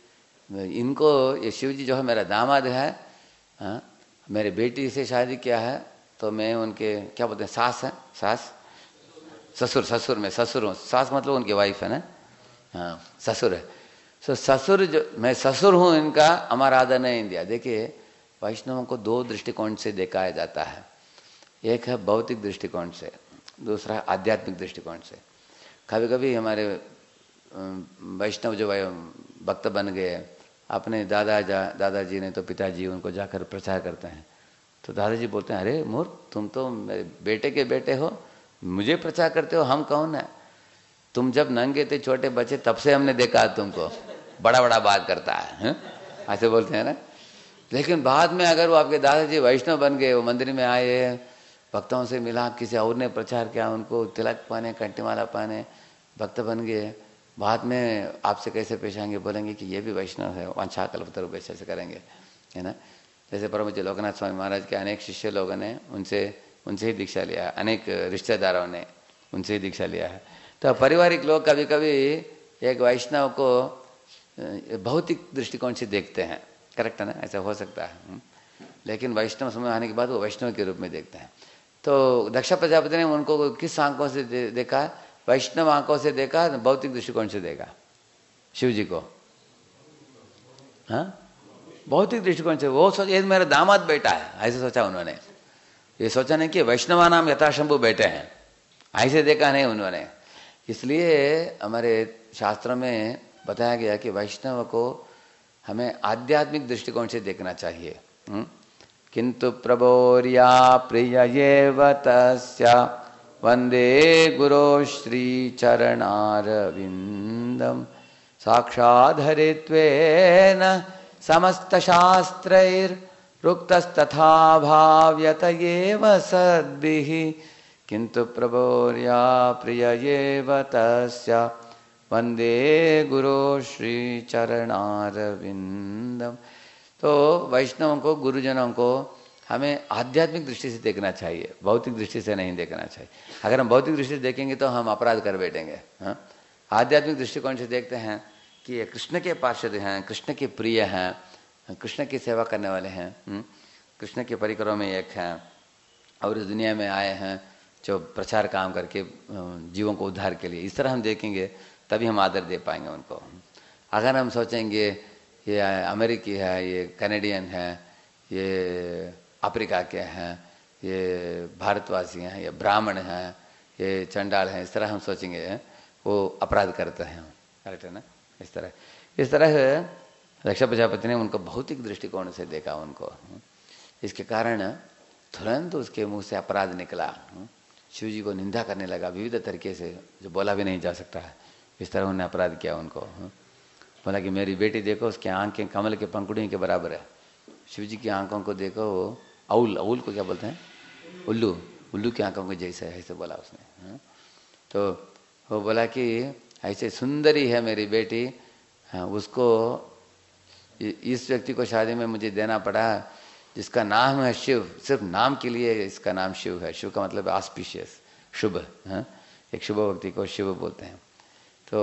इनको, ये शिव जी जो है मेरा दामाद है, आ, मेरे बेटी से शादी किया है, तो मैं उनके क्या बोलते हैं सास है, सास ससुर, ससुर में ससुर हूँ, सास मतलब उनकी वाइफ है ना, हाँ ससुर है। सो ससुर जो मैं ससुर हूँ इनका, हमारा आदर नहीं दिया। देखिए वैष्णवों को दो दृष्टिकोण से देखा जाता है, एक है भौतिक दृष्टिकोण से, दूसरा है आध्यात्मिक दृष्टिकोण से। कभी कभी हमारे वैष्णव जो भक्त बन गए, अपने दादा जा दादाजी ने तो पिताजी उनको जाकर प्रचार करते हैं, तो दादाजी बोलते हैं अरे मूर्ख, तुम तो मेरे बेटे के बेटे हो, मुझे प्रचार करते हो, हम कौन है, तुम जब नंगे थे छोटे बच्चे तब से हमने देखा तुमको, बड़ा बड़ा बात करता है, है? ऐसे बोलते हैं ना। लेकिन बाद में अगर वो आपके दादाजी वैष्णव बन गए, वो मंदिर में आए, भक्तों से मिला, किसी और ने प्रचार किया, उनको तिलक पहने, कंठीमाला पहने, भक्त बन गए, बाद में आपसे कैसे पेश आएंगे, बोलेंगे कि ये भी वैष्णव है, वांछा कल्पतरुभ्यश्च ऐसे करेंगे, है ना। जैसे परम पूज्य लोकनाथ स्वामी महाराज के अनेक शिष्य लोगों ने उनसे उनसे ही दीक्षा लिया है, अनेक रिश्तेदारों ने उनसे ही दीक्षा लिया है। तो पारिवारिक लोग कभी कभी एक वैष्णव को भौतिक दृष्टिकोण से देखते हैं, करेक्ट है ना, ऐसा हो सकता है, लेकिन वैष्णव समय आने के बाद वो वैष्णव के रूप में देखते हैं। तो दक्ष प्रजापति ने उनको किस आंखों से दे, देखा, वैष्णव आंखों से देखा, भौतिक दृष्टिकोण से देखा शिव जी को, हाँ भौतिक दृष्टिकोण से। वो सोचा ये मेरा दामाद बेटा है, ऐसे सोचा उन्होंने। ये सोचा नहीं कि वैष्णवा नाम यथाशंभु बेटे हैं, ऐसे देखा नहीं उन्होंने। इसलिए हमारे शास्त्रों में बताया गया कि वैष्णव को हमें आध्यात्मिक दृष्टिकोण से देखना चाहिए। किंतु प्रभोर्या प्रिययेव तस्या वंदे गुरो श्री चरणारविंदम साक्षाधरित्वेन समस्त शास्त्रैरुक्तस्तथा भाव्यत एव सद्भिः किंतु प्रभोर्या प्रिययेव तस्या वंदे गुरो श्री चरणारविंदम। तो वैष्णवों को, गुरुजनों को हमें आध्यात्मिक दृष्टि से देखना चाहिए, भौतिक दृष्टि से नहीं देखना चाहिए। अगर हम भौतिक दृष्टि से देखेंगे तो हम अपराध कर बैठेंगे। हाँ? आध्यात्मिक दृष्टिकोण से देखते हैं कि ये कृष्ण के पार्षद हैं, कृष्ण के प्रिय हैं, कृष्ण की सेवा करने वाले हैं, कृष्ण के परिकरों में एक हैं, और इस दुनिया में आए हैं जो प्रचार काम करके जीवों को उद्धार के लिए। इस तरह हम देखेंगे तभी हम आदर दे पाएंगे उनको। अगर हम सोचेंगे ये अमेरिकी है, ये कैनेडियन है, ये अफ्रीका के हैं, ये भारतवासी हैं, ये ब्राह्मण हैं, ये चंडाल हैं, इस तरह हम सोचेंगे, वो अपराध करते हैं, करेक्ट है ना? इस तरह इस तरह दक्ष प्रजापति ने उनको भौतिक दृष्टिकोण से देखा उनको। इसके कारण तुरंत उसके मुंह से अपराध निकला, शिव जी को निंदा करने लगा विविध तरीके से, जो बोला भी नहीं जा सकता है। इस तरह उन्होंने अपराध किया उनको। बोला कि मेरी बेटी देखो, उसकी आंखें कमल के पंखुड़ियों के बराबर है। शिव जी की आंखों को देखो, वो औल, औल को क्या बोलते हैं, उल्लू, उल्लू की आंखों को जैसे है, ऐसे बोला उसने। तो वो बोला कि ऐसे सुंदरी है मेरी बेटी, उसको, इस व्यक्ति को शादी में मुझे देना पड़ा जिसका नाम है शिव, सिर्फ नाम के लिए इसका नाम शिव है। शिव का मतलब ऑस्पिशियस, शुभ, है? एक शुभ व्यक्ति को शिव बोलते हैं। तो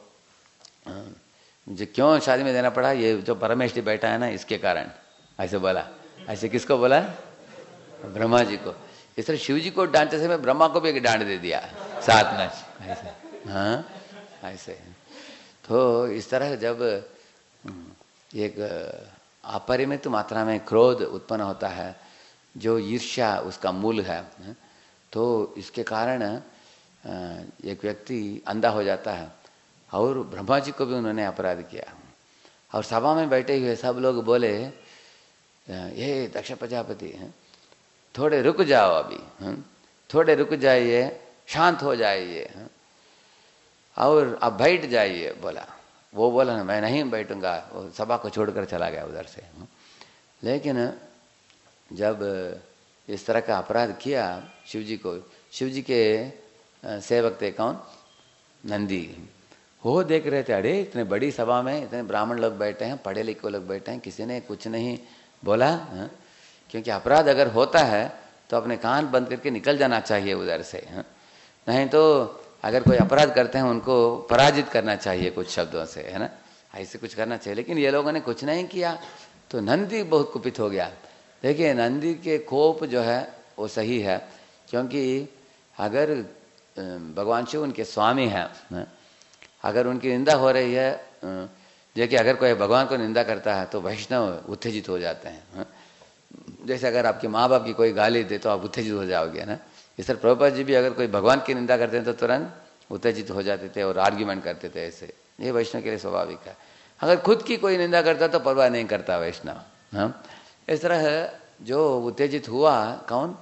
मुझे क्यों शादी में देना पड़ा, ये जो परमेश्वरी बैठा है ना, इसके कारण, ऐसे बोला। ऐसे किसको बोला? ब्रह्मा जी को। इस तरह शिव जी को डांटते समय ब्रह्मा को भी एक डांट दे दिया साथ में, ऐसे। हाँ, ऐसे। तो इस तरह जब एक अपरिमित मात्रा में क्रोध उत्पन्न होता है, जो ईर्ष्या उसका मूल है, तो इसके कारण एक व्यक्ति अंधा हो जाता है। और ब्रह्मा जी को भी उन्होंने अपराध किया। और सभा में बैठे हुए सब लोग बोले, ये दक्ष प्रजापति हैं, थोड़े रुक जाओ अभी, थोड़े रुक जाइए, शांत हो जाइए और अब बैठ जाइए। बोला, वो बोला ना मैं नहीं बैठूंगा, वो सभा को छोड़कर चला गया उधर से। लेकिन जब इस तरह का अपराध किया शिव जी को, शिव जी के सेवक थे कौन? नंदी। वो देख रहे थे, अरे इतने बड़ी सभा में इतने ब्राह्मण लोग बैठे हैं, पढ़े लिखे लोग बैठे हैं, किसी ने कुछ नहीं बोला। है? क्योंकि अपराध अगर होता है तो अपने कान बंद करके निकल जाना चाहिए उधर से। है? नहीं तो अगर कोई अपराध करते हैं उनको पराजित करना चाहिए कुछ शब्दों से, है ना, ऐसे कुछ करना चाहिए। लेकिन ये लोगों ने कुछ नहीं किया, तो नंदी बहुत कुपित हो गया। देखिए, नंदी के कोप जो है वो सही है, क्योंकि अगर भगवान शिव उनके स्वामी हैं, अगर उनकी निंदा हो रही है, देखिए अगर कोई भगवान को निंदा करता है तो वैष्णव उत्तेजित हो जाते हैं। जैसे अगर आपके माँ बाप की कोई गाली दे तो आप उत्तेजित हो जाओगे ना। इस तरह प्रभुपाद जी भी अगर कोई भगवान की निंदा करते हैं तो तुरंत उत्तेजित हो जाते थे और आर्ग्यूमेंट करते थे। ऐसे ये वैष्णव के लिए स्वाभाविक है। अगर खुद की कोई निंदा करता तो परवाह नहीं करता वैष्णव। हाँ, इस तरह जो उत्तेजित हुआ कौन?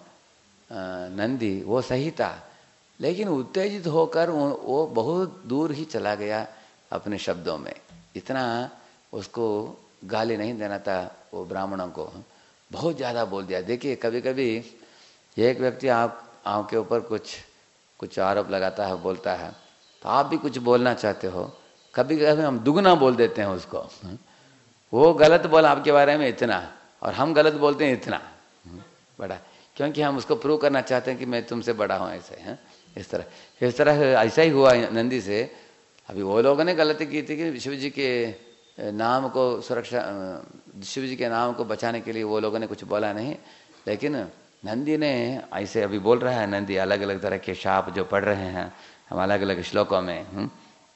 नंदी, वो सही था। लेकिन उत्तेजित होकर वो बहुत दूर ही चला गया अपने शब्दों में। इतना उसको गाली नहीं देना था वो ब्राह्मणों को, बहुत ज़्यादा बोल दिया। देखिए कभी कभी एक व्यक्ति आप आपके ऊपर कुछ कुछ आरोप लगाता है, बोलता है, तो आप भी कुछ बोलना चाहते हो, कभी कभी हम दुगना बोल देते हैं उसको। वो गलत बोला आपके बारे में इतना और हम गलत बोलते हैं इतना बड़ा, क्योंकि हम उसको प्रूव करना चाहते हैं कि मैं तुमसे बड़ा हूँ। ऐसे हैं, इस तरह इस तरह ऐसा ही हुआ नंदी से। अभी वो लोगों ने गलती की थी कि शिव जी के नाम को सुरक्षा, शिव जी के नाम को बचाने के लिए वो लोगों ने कुछ बोला नहीं। लेकिन नंदी ने ऐसे, अभी बोल रहा है नंदी, अलग अलग तरह के शाप जो पढ़ रहे हैं हम अलग अलग श्लोकों में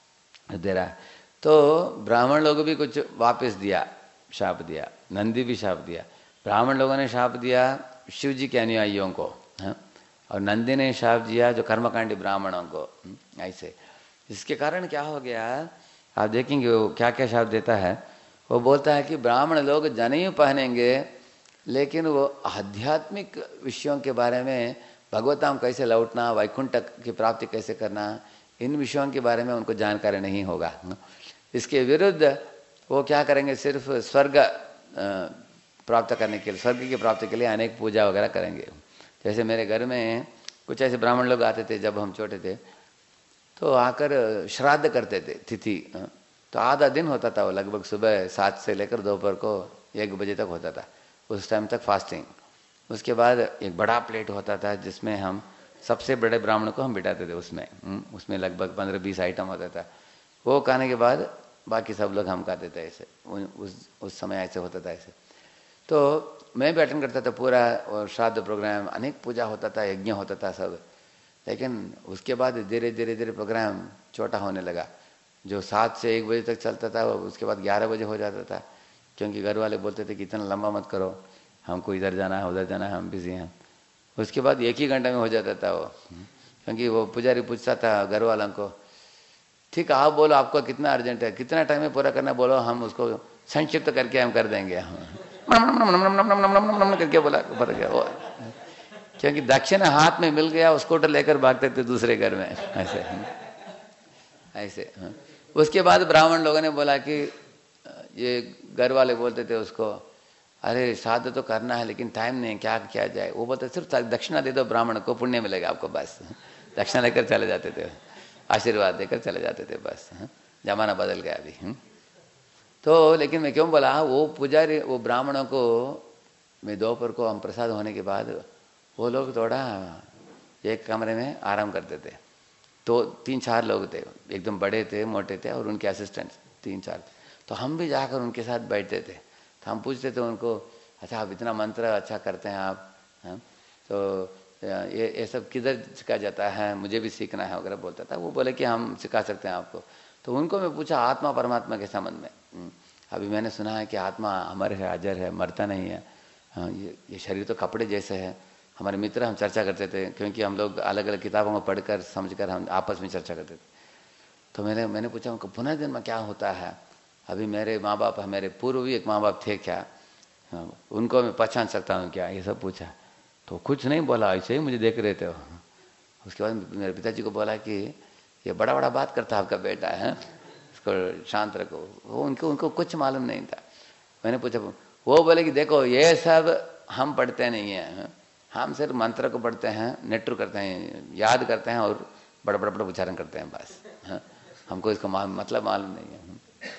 दे रहा है। तो ब्राह्मण लोगों भी कुछ वापस दिया, शाप दिया, नंदी भी शाप दिया। ब्राह्मण लोगों ने शाप दिया शिव जी के अनुयायियों को, है? और नंदी ने शाप दिया जो कर्मकांडी ब्राह्मणों को। ऐसे इसके कारण क्या हो गया, आप देखेंगे वो क्या क्या शाप देता है। वो बोलता है कि ब्राह्मण लोग जनेऊ पहनेंगे, लेकिन वो आध्यात्मिक विषयों के बारे में, भगवताम कैसे लौटना, वैकुंठ की प्राप्ति कैसे करना, इन विषयों के बारे में उनको जानकारी नहीं होगा। इसके विरुद्ध वो क्या करेंगे, सिर्फ स्वर्ग प्राप्त करने के लिए, स्वर्ग की प्राप्ति के लिए अनेक पूजा वगैरह करेंगे। जैसे मेरे घर में कुछ ऐसे ब्राह्मण लोग आते थे जब हम छोटे थे, तो आकर श्राद्ध करते थे, तिथि। तो आधा दिन होता था वो, लगभग सुबह सात से लेकर दोपहर को एक बजे तक होता था, उस टाइम तक फास्टिंग। उसके बाद एक बड़ा प्लेट होता था जिसमें हम सबसे बड़े ब्राह्मण को हम बिठाते थे उसमें उसमें लगभग पंद्रह बीस आइटम होता था। वो खाने के बाद बाकी सब लोग हम खाते थे। ऐसे उस उस समय ऐसे होता था ऐसे। तो मैं भी अटेंड करता था पूरा, और श्राद्ध प्रोग्राम, अनेक पूजा होता था, यज्ञ होता था सब। लेकिन उसके बाद धीरे धीरे धीरे प्रोग्राम छोटा होने लगा। जो सात से एक बजे तक चलता था उसके बाद ग्यारह बजे हो जाता था, क्योंकि घर वाले बोलते थे कि इतना लंबा मत करो, हमको इधर जाना है उधर जाना है, हम बिजी हैं। उसके बाद एक ही घंटे में हो जाता था वो। क्योंकि वो पुजारी पूछता था घर वालों को, ठीक है आप बोलो आपको कितना अर्जेंट है, कितना टाइम में पूरा करना बोलो, हम उसको संक्षिप्त करके हम कर देंगे। करके बोला भर गया वो, क्योंकि दक्षिणा हाथ में मिल गया, उसको तो लेकर भागते थे दूसरे घर में, ऐसे ऐसे। उसके बाद ब्राह्मण लोगों ने बोला कि ये घर वाले बोलते थे उसको, अरे श्राद्ध तो करना है लेकिन टाइम नहीं, क्या किया जाए। वो बोलते सिर्फ दक्षिणा दे दो ब्राह्मण को, पुण्य मिलेगा आपको, बस दक्षिणा लेकर चले जाते थे, आशीर्वाद देकर चले जाते थे बस। जमाना बदल गया अभी। तो लेकिन मैं क्यों बोला, वो पुजारी वो ब्राह्मणों को मैं दोपहर को हम प्रसाद होने के बाद वो लोग थोड़ा एक कमरे में आराम करते थे। तो तीन चार लोग थे, एकदम बड़े थे, मोटे थे, और उनके असिस्टेंट्स तीन चार। तो हम भी जाकर उनके साथ बैठते थे। तो हम पूछते थे उनको, अच्छा आप इतना मंत्र अच्छा करते हैं आप, हैं? तो ये ये सब किधर सिखा जाता है, मुझे भी सीखना है वगैरह बोलता था। वो बोले कि हम सिखा सकते हैं आपको। तो उनको मैं पूछा आत्मा परमात्मा के संबंध में, अभी मैंने सुना है कि आत्मा अमर है, अजर है, मरता नहीं है, ये ये शरीर तो कपड़े जैसे है। हमारे मित्र हम चर्चा करते थे, क्योंकि हम लोग अलग अलग किताबों में पढ़कर समझकर हम आपस में चर्चा करते थे। तो मैंने मैंने पूछा उनको पुनर्जन्म क्या होता है। अभी मेरे माँ बाप, मेरे पूर्व भी एक माँ बाप थे क्या, उनको मैं पहचान सकता हूँ क्या, ये सब पूछा। तो कुछ नहीं बोला, ऐसे ही मुझे देख रहे थे। उसके बाद मेरे पिताजी को बोला कि ये बड़ा बड़ा बात करता आपका बेटा है, इसको शांत रखो। वो उनको उनको कुछ मालूम नहीं था। मैंने पूछा, वो बोले कि देखो ये सब हम पढ़ते नहीं हैं, हम सिर्फ मंत्र को पढ़ते हैं, नेट्र करते हैं, याद करते हैं और बड़ा बड़ा बड़ा उच्चारण करते हैं बस, है? हमको इसका मतलब मालूम नहीं है।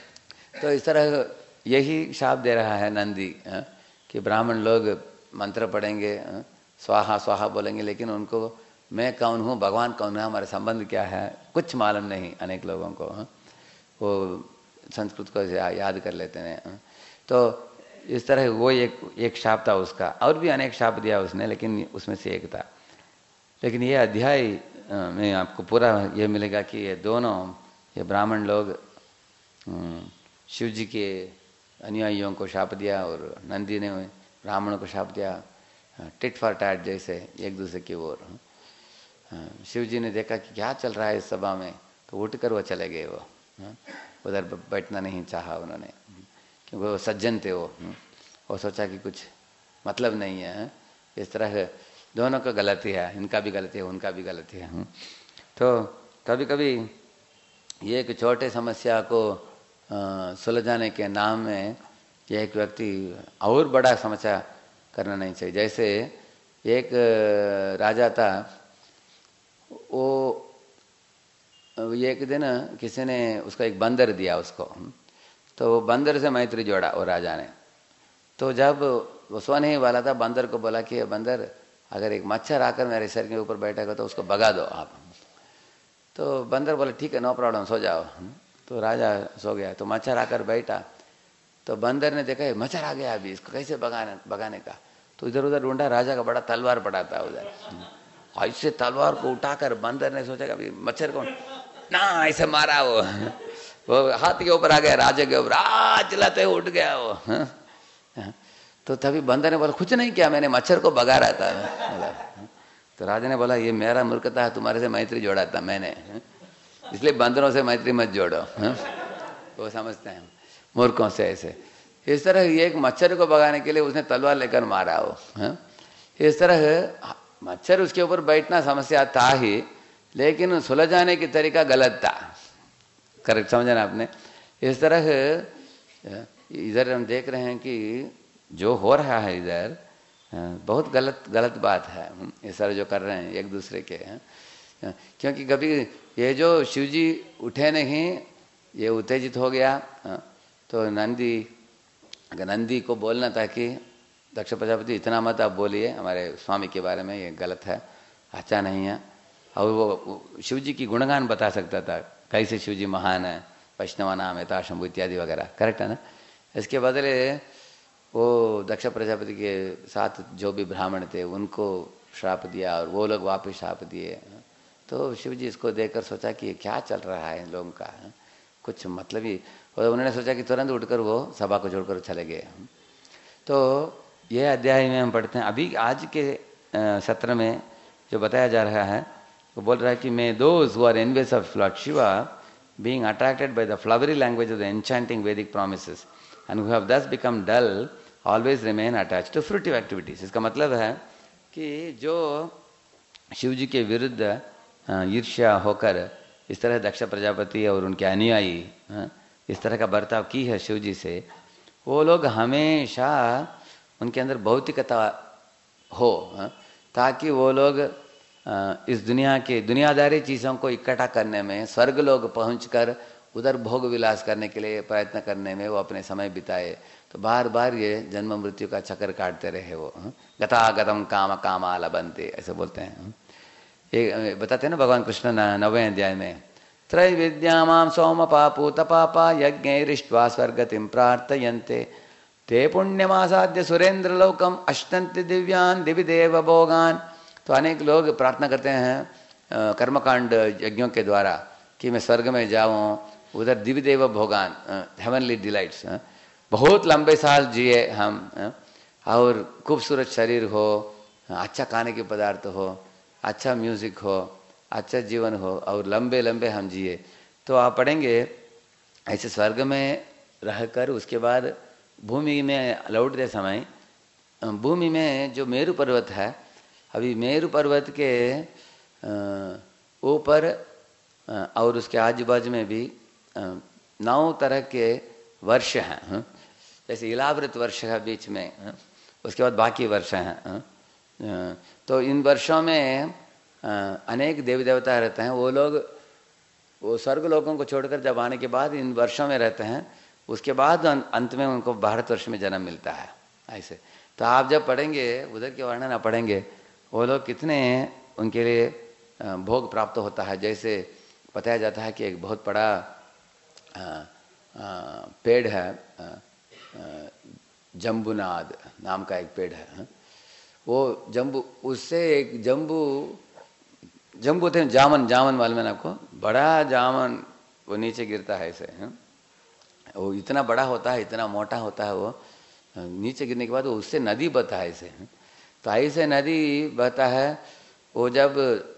तो इस तरह यही शाप दे रहा है नंदी, है? कि ब्राह्मण लोग मंत्र पढ़ेंगे, है? स्वाहा स्वाहा बोलेंगे, लेकिन उनको मैं कौन हूँ, भगवान कौन है, हमारे संबंध क्या है, कुछ मालूम नहीं अनेक लोगों को। है? वो संस्कृत को याद कर लेते हैं। है? तो इस तरह वो एक एक शाप था उसका, और भी अनेक शाप दिया उसने, लेकिन उसमें से एक था। लेकिन ये अध्याय में आपको पूरा ये मिलेगा कि ये दोनों, ये ब्राह्मण लोग शिव जी के अनुयायियों को शाप दिया और नंदी ने ब्राह्मणों को शाप दिया, टिट फॉर टैट जैसे एक दूसरे की ओर। शिव जी ने देखा कि क्या चल रहा है इस सभा में, तो उठकर वो चले गए। वो उधर बैठना नहीं चाहा उन्होंने, क्योंकि वो सज्जन थे। वो वो सोचा कि कुछ मतलब नहीं है। इस तरह दोनों का गलती है, इनका भी गलती है, उनका भी गलती है। तो कभी कभी ये एक छोटे समस्या को सुलझाने के नाम में एक व्यक्ति और बड़ा समस्या करना नहीं चाहिए। जैसे एक राजा था, वो एक दिन किसी ने उसका एक बंदर दिया उसको, तो वो बंदर से मैत्री जोड़ा वो राजा ने। तो जब वो सोने ही वाला था, बंदर को बोला कि बंदर अगर एक मच्छर आकर मेरे सर के ऊपर बैठेगा तो उसको भगा दो आप। तो बंदर बोले ठीक है, नो प्रॉब्लम, सो जाओ। तो राजा सो गया। तो मच्छर आकर बैठा, तो बंदर ने देखा मच्छर आ गया, अभी इसको कैसे भगाने भगाने का। तो इधर उधर ढूंढा, राजा का बड़ा तलवार पड़ा था उधर। ऐसे तलवार को उठाकर बंदर ने सोचा अभी मच्छर को ना, ऐसे मारा। वो वो हाथ के ऊपर आ गया, राजा के ऊपर आ चिल्लाते उठ गया वो। तो तभी बंदर ने बोला कुछ नहीं किया, मैंने मच्छर को भगा रहा था। तो राजा ने बोला ये मेरा मूर्खता है, तुम्हारे से मैत्री जोड़ा था मैंने, इसलिए बंदरों से मैत्री मत जोड़ो। वो समझते हैं मूर्खों से ऐसे। इस तरह एक मच्छर को भगाने के लिए उसने तलवार लेकर मारा वो। इस तरह मच्छर उसके ऊपर बैठना समस्या था ही, लेकिन सुलझाने की तरीका गलत था। करेक्ट समझा ना आपने। इस तरह इधर हम देख रहे हैं कि जो हो रहा है इधर बहुत गलत गलत बात है। ये सारे जो कर रहे हैं एक दूसरे के, क्योंकि कभी ये जो शिवजी उठे नहीं, ये उत्तेजित हो गया। तो नंदी नंदी को बोलना था कि दक्ष प्रजापति इतना मत आप बोलिए हमारे स्वामी के बारे में, ये गलत है, अच्छा नहीं है। और वो शिवजी की गुणगान बता सकता था, कैसे शिवजी महान है, वैष्णवा नाम है, ताशंभु इत्यादि वगैरह। करेक्ट है ना। इसके बदले वो दक्ष प्रजापति के साथ जो भी ब्राह्मण थे उनको श्राप दिया और वो लोग वापस श्राप दिए। तो शिवजी इसको देखकर सोचा कि क्या चल रहा है इन लोगों का, कुछ मतलब ही। और उन्होंने सोचा कि तुरंत उठकर वो सभा को छोड़कर चले गए। तो यह अध्याय में हम पढ़ते हैं। अभी आज के सत्र में जो बताया जा रहा है तो बोल रहा है कि may those who are envious of Lord Shiva, being attracted by the flowery language of the enchanting Vedic promises, and who have thus become dull, always remain attached to fruitive activities. इसका मतलब है कि जो शिव जी के विरुद्ध ईर्ष्या होकर इस तरह दक्ष प्रजापति और उनके अनुयायी इस तरह का बर्ताव की है शिव जी से, वो लोग हमेशा उनके अंदर भौतिकता हो, ताकि वो लोग इस दुनिया के दुनियादारी चीज़ों को इकट्ठा करने में, स्वर्ग लोग पहुंचकर उधर भोग विलास करने के लिए प्रयत्न करने में वो अपने समय बिताए। तो बार बार ये जन्म मृत्यु का चक्कर काटते रहे वो। गतागतम काम कामा लभन्ते, ऐसे बोलते हैं। ये बताते हैं ना भगवान कृष्ण नवे अध्याय में, त्रैविद्यामां सोम पापू तपापा यज्ञैरिष्ट्वा स्वर्गतिं प्रार्थयन्ते ते पुण्यमासाद्य सुरेंद्र लोकम अष्टंति दिव्यान दिव्य देव भोगान। तो अनेक लोग प्रार्थना करते हैं कर्मकांड यज्ञों के द्वारा कि मैं स्वर्ग में जाऊं, उधर दिव्य देव भोगान, हेवनली डिलाइट्स, बहुत लंबे साल जिए हम, और खूबसूरत शरीर हो, अच्छा खाने के पदार्थ हो, अच्छा म्यूजिक हो, अच्छा जीवन हो, और लंबे लंबे हम जिए। तो आप पढ़ेंगे ऐसे स्वर्ग में रहकर उसके बाद भूमि में लौटते समय, भूमि में जो मेरु पर्वत है, अभी मेरु पर्वत के ऊपर और उसके आजू बाजू में भी नौ तरह के वर्ष हैं। जैसे इलावृत वर्ष है बीच में, उसके बाद बाकी वर्ष हैं। तो इन वर्षों में अनेक देवी देवता रहते हैं। वो लोग वो स्वर्ग लोगों को छोड़कर जब आने के बाद इन वर्षों में रहते हैं, उसके बाद अंत में उनको भारतवर्ष में जन्म मिलता है। ऐसे तो आप जब पढ़ेंगे उधर के वर्णन आप पढ़ेंगे, वो लोग कितने उनके लिए भोग प्राप्त होता है। जैसे बताया जाता है कि एक बहुत बड़ा आ, आ, पेड़ है, जम्बूनाद नाम का एक पेड़ है। वो जम्बू, उससे एक जम्बू जम्बू थे, जामन जामन वाले में आपको बड़ा जामन वो नीचे गिरता है ऐसे। वो इतना बड़ा होता है, इतना मोटा होता है, वो नीचे गिरने के बाद वो उससे नदी बहता है ऐसे। तो ऐसे नदी बहता है, वो जब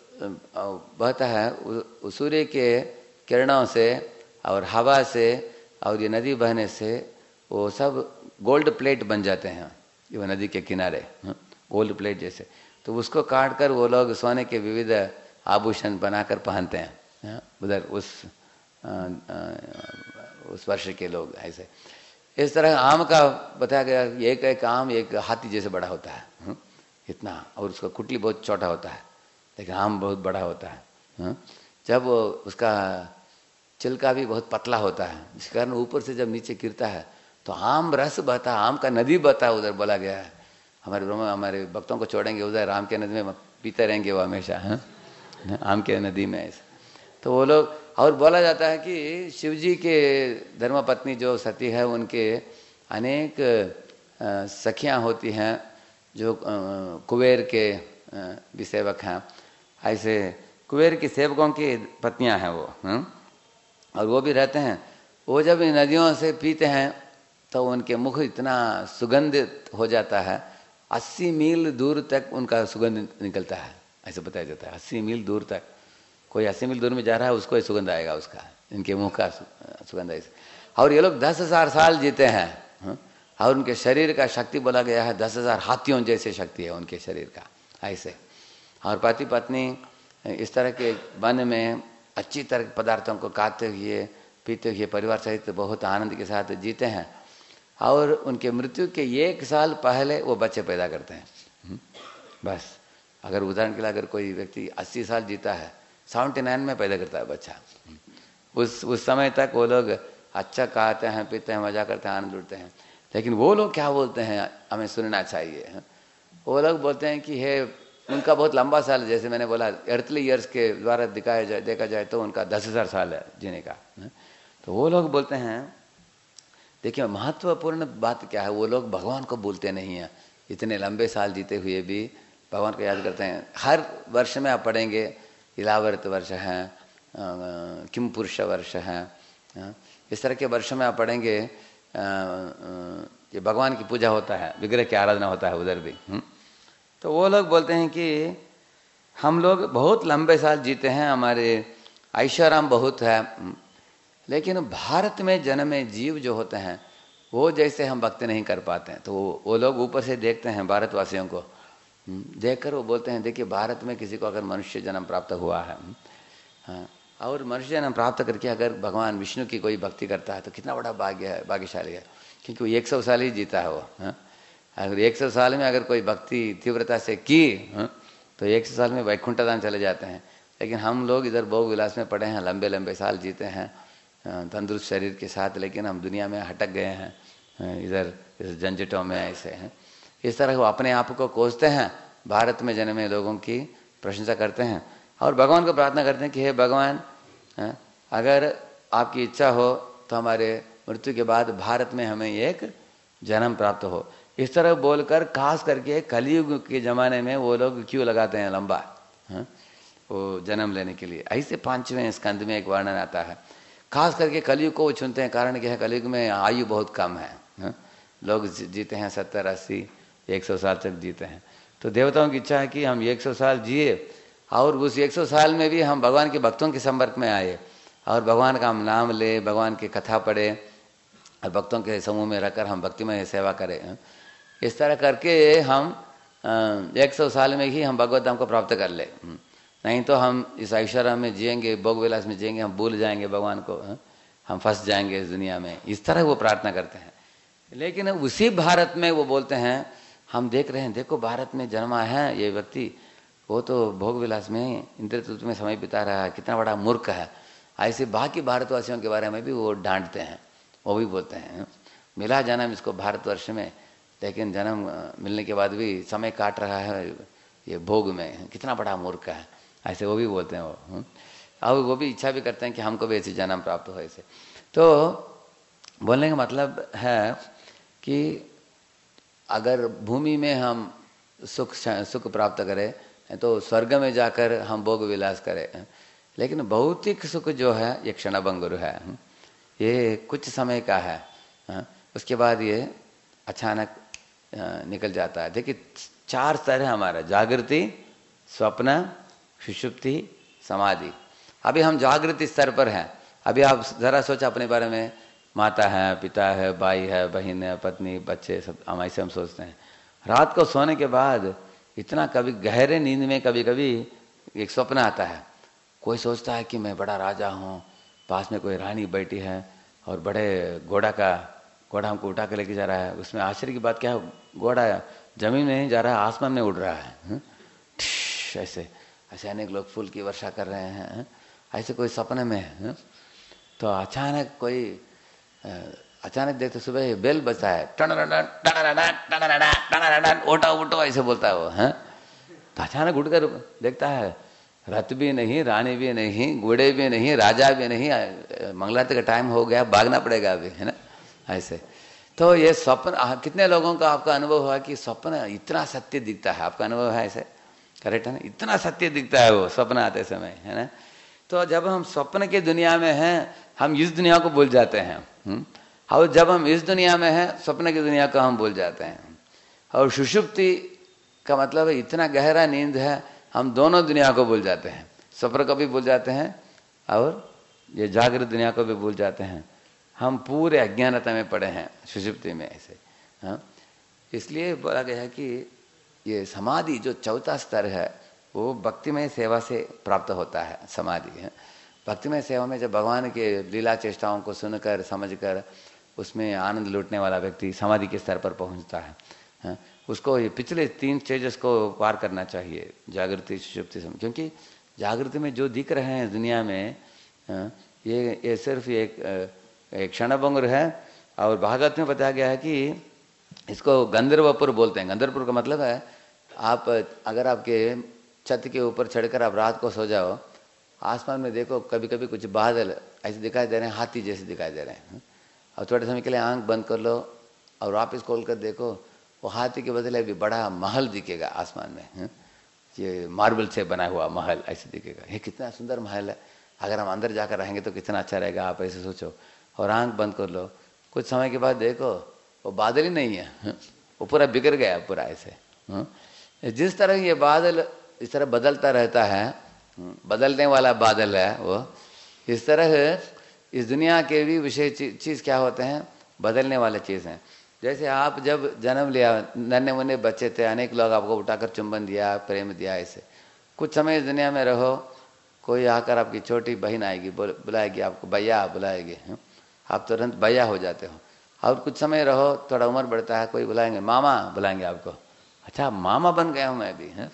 बहता है सूर्य के किरणों से और हवा से और ये नदी बहने से वो सब गोल्ड प्लेट बन जाते हैं, ये नदी के किनारे गोल्ड प्लेट जैसे। तो उसको काट कर वो लोग सोने के विविध आभूषण बनाकर पहनते हैं उधर उस आ, आ, उस वर्ष के लोग ऐसे। इस तरह आम का बताया गया, एक एक आम एक हाथी जैसे बड़ा होता है इतना, और उसका कुटली बहुत छोटा होता है, लेकिन आम बहुत बड़ा होता है। जब उसका छिलका भी बहुत पतला होता है, जिस कारण ऊपर से जब नीचे गिरता है तो आम रस बहता, आम का नदी बहता है उधर बोला गया है। हमारे ब्रह्म हमारे भक्तों को छोड़ेंगे उधर आम के नदी में, पीते रहेंगे वो हमेशा है आम के नदी में ऐसे। तो वो लोग, और बोला जाता है कि शिव जी के धर्मपत्नी जो सती है उनके अनेक सखियां होती हैं जो कुबेर के भी सेवक हैं। ऐसे कुबेर की सेवकों की पत्नियां हैं वो, हुँ? और वो भी रहते हैं। वो जब इन नदियों से पीते हैं तो उनके मुख इतना सुगंधित हो जाता है, अस्सी मील दूर तक उनका सुगंध निकलता है, ऐसे बताया जाता है। अस्सी मील दूर तक, कोई अस्सी मील दूर में जा रहा है उसको ही सुगंध आएगा उसका, इनके मुंह का सुगंध ऐसे। और ये लोग दस हजार साल जीते हैं, हुँ? और उनके शरीर का शक्ति बोला गया है दस हजार हाथियों जैसे शक्ति है उनके शरीर का ऐसे। और पति पत्नी इस तरह के वन में अच्छी तरह के पदार्थों को खाते हुए पीते हुए परिवार सहित बहुत आनंद के साथ जीते हैं। और उनके मृत्यु के एक साल पहले वो बच्चे पैदा करते हैं बस। अगर उदाहरण के लिए अगर कोई व्यक्ति अस्सी साल जीता है, सेवेंटी नाइन में पैदा करता है बच्चा, उस उस समय तक वो लोग अच्छा खाते हैं, पीते हैं, मजा करते हैं, आनंद उठते हैं। लेकिन वो लोग क्या बोलते हैं हमें सुनना चाहिए। वो लोग बोलते हैं कि हे, उनका बहुत लंबा साल, जैसे मैंने बोला अर्थली ईयर्स के द्वारा दिखाया जाए देखा जाए तो उनका दस हजार साल है जीने का। तो वो लोग बोलते हैं, देखिए महत्वपूर्ण बात क्या है, वो लोग भगवान को भूलते नहीं हैं। इतने लंबे साल जीते हुए भी भगवान को याद करते हैं। हर वर्ष में आप पढ़ेंगे इलावर्त वर्ष हैं, किम पुरुष वर्ष हैं, इस तरह के वर्षों में आप पढ़ेंगे ये भगवान की पूजा होता है, विग्रह की आराधना होता है उधर भी। तो वो लोग बोलते हैं कि हम लोग बहुत लंबे साल जीते हैं, हमारे ऐश्वर्य बहुत है, लेकिन भारत में जन्मे जीव जो होते हैं वो जैसे हम भक्ति नहीं कर पाते हैं। तो वो लोग ऊपर से देखते हैं भारतवासियों को, देखकर वो बोलते हैं देखिए भारत में किसी को अगर मनुष्य जन्म प्राप्त हुआ है, हाँ, और मनुष्य जन्म प्राप्त करके अगर भगवान विष्णु की कोई भक्ति करता है तो कितना बड़ा भाग्य है, भाग्यशाली है, क्योंकि वो एक सौ साल ही जीता है वो। हाँ, अगर एक सौ साल में अगर कोई भक्ति तीव्रता से की, हाँ, तो एक सौ साल में वैकुंठ धाम चले जाते हैं। लेकिन हम लोग इधर भोग विलास में पड़े हैं, लंबे लंबे साल जीते हैं तंदुरुस्त शरीर के साथ, लेकिन हम दुनिया में हटक गए हैं, इधर इस झंझटों में ऐसे हैं। इस तरह वो अपने आप को कोसते हैं, भारत में जन्मे लोगों की प्रशंसा करते हैं और भगवान को प्रार्थना करते हैं कि हे भगवान, अगर आपकी इच्छा हो तो हमारे मृत्यु के बाद भारत में हमें एक जन्म प्राप्त हो। इस तरह बोलकर खास करके कलयुग के ज़माने में वो लोग क्यों लगाते हैं लंबा, हाँ, वो जन्म लेने के लिए। ऐसे पांचवें स्कंद में एक वर्णन आता है, खास करके कलयुग को वो चुनते हैं, कारण क्या है, कलयुग में आयु बहुत कम है, हाँ? लोग जीते हैं सत्तर अस्सी एक सौ साल तक जीते हैं। तो देवताओं की इच्छा है कि हम एक सौ साल जिए और उस एक सौ साल में भी हम भगवान के भक्तों के संपर्क में आए और भगवान का हम नाम ले, भगवान की कथा पढ़े और भक्तों के समूह में रहकर हम भक्तिमय सेवा करें। इस तरह करके हम एक सौ साल में ही हम भगवत धाम को प्राप्त कर ले, नहीं तो हम इस ऐश्वर्य में जिएंगे, भोग विलास में जिएंगे, हम भूल जाएंगे भगवान को, हम फंस जाएंगे इस दुनिया में। इस तरह वो प्रार्थना करते हैं। लेकिन उसी भारत में वो बोलते हैं, हम देख रहे हैं देखो भारत में जन्मा है ये व्यक्ति, वो तो भोग विलास में इंद्र तत्व में समय बिता रहा है, कितना बड़ा मूर्ख है। ऐसे बाकी भारतवासियों के बारे में भी वो डांटते हैं, वो भी बोलते हैं मिला जन्म इसको भारतवर्ष में, लेकिन जन्म मिलने के बाद भी समय काट रहा है ये भोग में, कितना बड़ा मूर्ख है, ऐसे वो भी बोलते हैं वो। और वो भी इच्छा भी करते हैं कि हमको भी ऐसे जन्म प्राप्त हो ऐसे। तो बोलने का मतलब है कि अगर भूमि में हम सुख सुख प्राप्त करें तो स्वर्ग में जाकर हम भोग विलास करें, लेकिन भौतिक सुख जो है ये क्षणभंगुर है, ये कुछ समय का है, उसके बाद ये अचानक निकल जाता है। देखिए चार स्तर है हमारा, जागृति, स्वप्न, सुषुप्ति, समाधि। अभी हम जागृति स्तर पर हैं। अभी आप जरा सोचा अपने बारे में, माता है, पिता है, भाई है, बहन है, पत्नी, बच्चे, सब हम ऐसे हम सोचते हैं। रात को सोने के बाद इतना कभी गहरे नींद में कभी कभी एक स्वप्न आता है, कोई सोचता है कि मैं बड़ा राजा हूँ, पास में कोई रानी बैठी है और बड़े घोड़ा का घोड़ा हमको उठा के लेके जा रहा है। उसमें आश्चर्य की बात क्या है, घोड़ा जमीन में नहीं जा रहा है, आसमान में उड़ रहा है। ऐसे ऐसे अनेक लोग फूल की वर्षा कर रहे हैं, ऐसे कोई सपने में है। तो अचानक कोई अचानक देखते सुबह बेल बजता है, उठो उठो ऐसे बोलता है वो है। तो अचानक उठकर देखता है रथ भी नहीं, रानी भी नहीं, घोड़े भी नहीं, राजा भी नहीं, मंगलारती का टाइम हो गया, भागना पड़ेगा अभी, है ना ऐसे। तो ये स्वप्न, कितने लोगों का आपका अनुभव हुआ कि स्वप्न इतना सत्य दिखता है? आपका अनुभव है ऐसे? करेक्ट है ना, इतना सत्य दिखता है वो स्वप्न आते समय, है ना। तो जब हम स्वप्न के दुनिया में हैं, हम इस दुनिया को भूल जाते हैं, और जब हम इस दुनिया में हैं, स्वप्न की दुनिया को हम भूल जाते हैं। और सुषुप्ति का मतलब है इतना गहरा नींद है, हम दोनों दुनिया को भूल जाते हैं, स्वप्न को भी भूल जाते हैं और ये जागृत दुनिया को भी भूल जाते हैं। हम पूरे अज्ञानता में पड़े हैं सुषुप्ति में ऐसे। हाँ, इसलिए बोला गया है कि ये समाधि जो चौथा स्तर है वो भक्तिमय सेवा से प्राप्त होता है। समाधि है भक्तिमय सेवा में, जब भगवान के लीला चेष्टाओं को सुनकर समझकर उसमें आनंद लूटने वाला व्यक्ति समाधि के स्तर पर पहुंचता है, है? उसको ये पिछले तीन स्टेजेस को पार करना चाहिए, जागृति, सुषुप्ति, क्योंकि जागृति में जो दिख रहे हैं दुनिया में, ये ये सिर्फ एक एक क्षणभंगुर है। और भागवत में बताया गया है कि इसको गंधर्वपुर बोलते हैं। गंधर्वपुर का मतलब है, आप अगर आपके छत के ऊपर चढ़कर आप रात को सो जाओ, आसमान में देखो कभी कभी कुछ बादल ऐसे दिखाई दे रहे हैं, हाथी जैसे दिखाई दे रहे हैं, और थोड़े समय के लिए आंख बंद कर लो और वापस खोल कर देखो, वो हाथी के बदले भी बड़ा महल दिखेगा आसमान में, ये मार्बल से बना हुआ महल ऐसे दिखेगा। ये कितना सुंदर महल है, अगर हम अंदर जाकर रहेंगे तो कितना अच्छा रहेगा, आप ऐसे सोचो। और आंख बंद कर लो, कुछ समय के बाद देखो वो बादल ही नहीं है, वो पूरा बिगड़ गया पूरा ऐसे। जिस तरह ये बादल इस तरह बदलता रहता है, बदलने वाला बादल है वो। इस तरह इस दुनिया के भी विषय चीज़ क्या होते हैं, बदलने वाले चीज़ हैं। जैसे आप जब जन्म लिया, नन्हे मुन्ने बच्चे थे, अनेक लोग आपको उठाकर चुंबन दिया, प्रेम दिया, ऐसे कुछ समय इस दुनिया में रहो, कोई आकर आपकी छोटी बहन आएगी, बुलाएगी आपको, भैया बुलाएगी, आप तुरंत भैया हो जाते हो। और कुछ समय रहो, थोड़ा उम्र बढ़ता है, कोई बुलाएंगे मामा, बुलाएंगे आपको, अच्छा मामा बन गया हूँ मैं भी, है।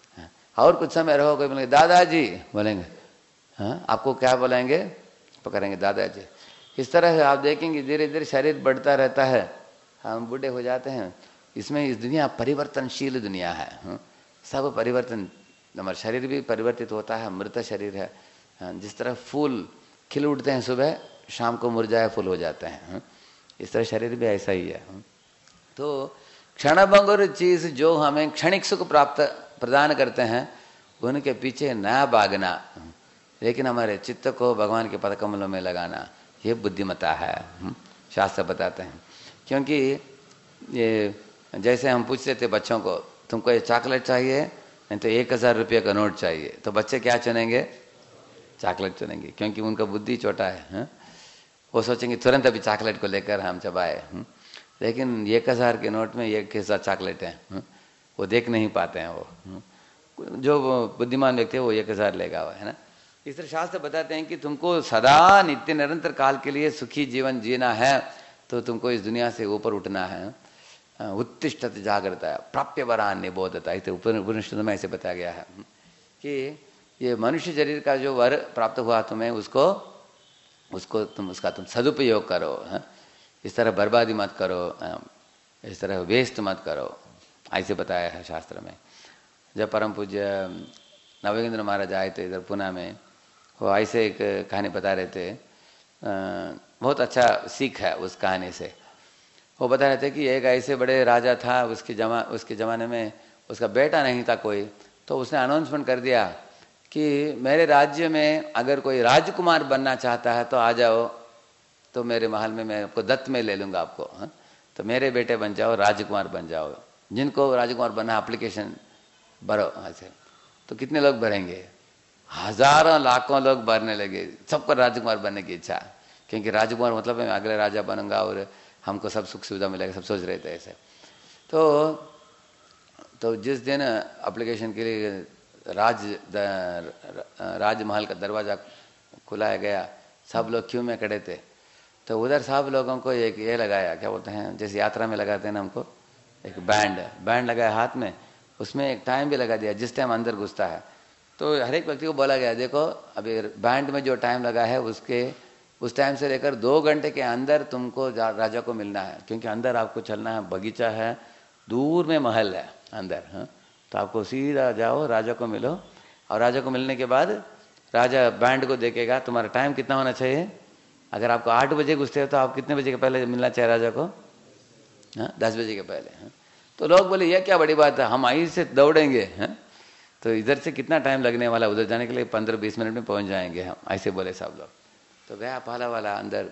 और कुछ समय रहो, कोई बोलेंगे दादाजी, बोलेंगे, हाँ आपको क्या बोलेंगे, पकड़ेंगे दादाजी। इस तरह आप देखेंगे धीरे धीरे शरीर बढ़ता रहता है, हम बूढ़े हो जाते हैं। इसमें इस दुनिया परिवर्तनशील दुनिया है, सब परिवर्तन, हमारा शरीर भी परिवर्तित होता है, मृत शरीर है। जिस तरह फूल खिल उठते हैं सुबह, शाम को मुरझाए फूल हो जाते हैं, इस तरह शरीर भी ऐसा ही है। तो क्षणभंगुर चीज जो हमें क्षणिक सुख प्राप्त प्रदान करते हैं, उनके पीछे न भागना, लेकिन हमारे चित्त को भगवान के पद कमलों में लगाना, ये बुद्धिमत्ता है, शास्त्र बताते हैं। क्योंकि ये जैसे हम पूछते थे बच्चों को, तुमको ये चॉकलेट चाहिए, नहीं तो एक हज़ार रुपये का नोट चाहिए, तो बच्चे क्या चुनेंगे, चॉकलेट चुनेंगे, क्योंकि उनका बुद्धि छोटा है, है? वो सोचेंगे तुरंत अभी चॉकलेट को लेकर हम चबाए। लेकिन एक हज़ार के नोट में एक हिस्सा चॉकलेट है, वो देख नहीं पाते हैं। वो जो बुद्धिमान व्यक्ति है वो एक हज़ार लेगा, वो है ना। इस तरह शास्त्र बताते हैं कि तुमको सदा नित्य निरंतर काल के लिए सुखी जीवन जीना है, तो तुमको इस दुनिया से ऊपर उठना है। उत्तिष्ठत जागृता प्राप्य वरान निबोधता, इसे उपनिषद में ऐसे बताया गया है कि ये मनुष्य शरीर का जो वर प्राप्त हुआ तुम्हें, उसको उसको तुम उसका तुम सदुपयोग करो, है? इस तरह बर्बादी मत करो, इस तरह वेस्ट मत करो, ऐसे बताया है शास्त्र में। जब परम पूज्य नवयोगेंद्र महाराज आए थे इधर पुणे में, वो ऐसे एक कहानी बता रहे थे, बहुत अच्छा सीख है उस कहानी से। वो बता रहे थे कि एक ऐसे बड़े राजा था, उसके जमा उसके ज़माने में उसका बेटा नहीं था कोई, तो उसने अनाउंसमेंट कर दिया कि मेरे राज्य में अगर कोई राजकुमार बनना चाहता है तो आ जाओ, तो मेरे महल में मैं आपको दत्त में ले लूँगा आपको, हाँ? तो मेरे बेटे बन जाओ, राजकुमार बन जाओ। जिनको राजकुमार बनना एप्लीकेशन भरो ऐसे। तो कितने लोग भरेंगे, हजारों लाखों लोग भरने लगे, सबको राजकुमार बनने की इच्छा, क्योंकि राजकुमार मतलब मैं अगले राजा बनूंगा और हमको सब सुख सुविधा मिलेगा, सब सोच रहे थे ऐसे। तो तो जिस दिन एप्लीकेशन के लिए राज राजमहल का दरवाज़ा खुलाया गया, सब लोग क्यों में खड़े थे, तो उधर सब लोगों को एक ये लगाया, क्या बोलते हैं जैसे यात्रा में लगाते हैं ना हमको, एक बैंड बैंड लगाया हाथ में, उसमें एक टाइम भी लगा दिया जिस टाइम अंदर घुसता है। तो हर एक व्यक्ति को बोला गया, देखो अभी बैंड में जो टाइम लगा है उसके उस टाइम से लेकर दो घंटे के अंदर तुमको राजा को मिलना है, क्योंकि अंदर आपको चलना है, बगीचा है, दूर में महल है अंदर, हाँ? तो आपको सीधा जाओ, राजा को मिलो, और राजा को मिलने के बाद राजा बैंड को देखेगा, तुम्हारा टाइम कितना होना चाहिए। अगर आपको आठ बजे घुसते हो तो आप कितने बजे के पहले मिलना चाहिए राजा को, हाँ दस बजे के पहले, हाँ? तो लोग बोले ये क्या बड़ी बात है, हम आई से दौड़ेंगे, हैं? तो इधर से कितना टाइम लगने वाला, उधर जाने के लिए पंद्रह बीस मिनट में पहुंच जाएंगे हम, ऐसे बोले सब लोग। तो गया पहला वाला अंदर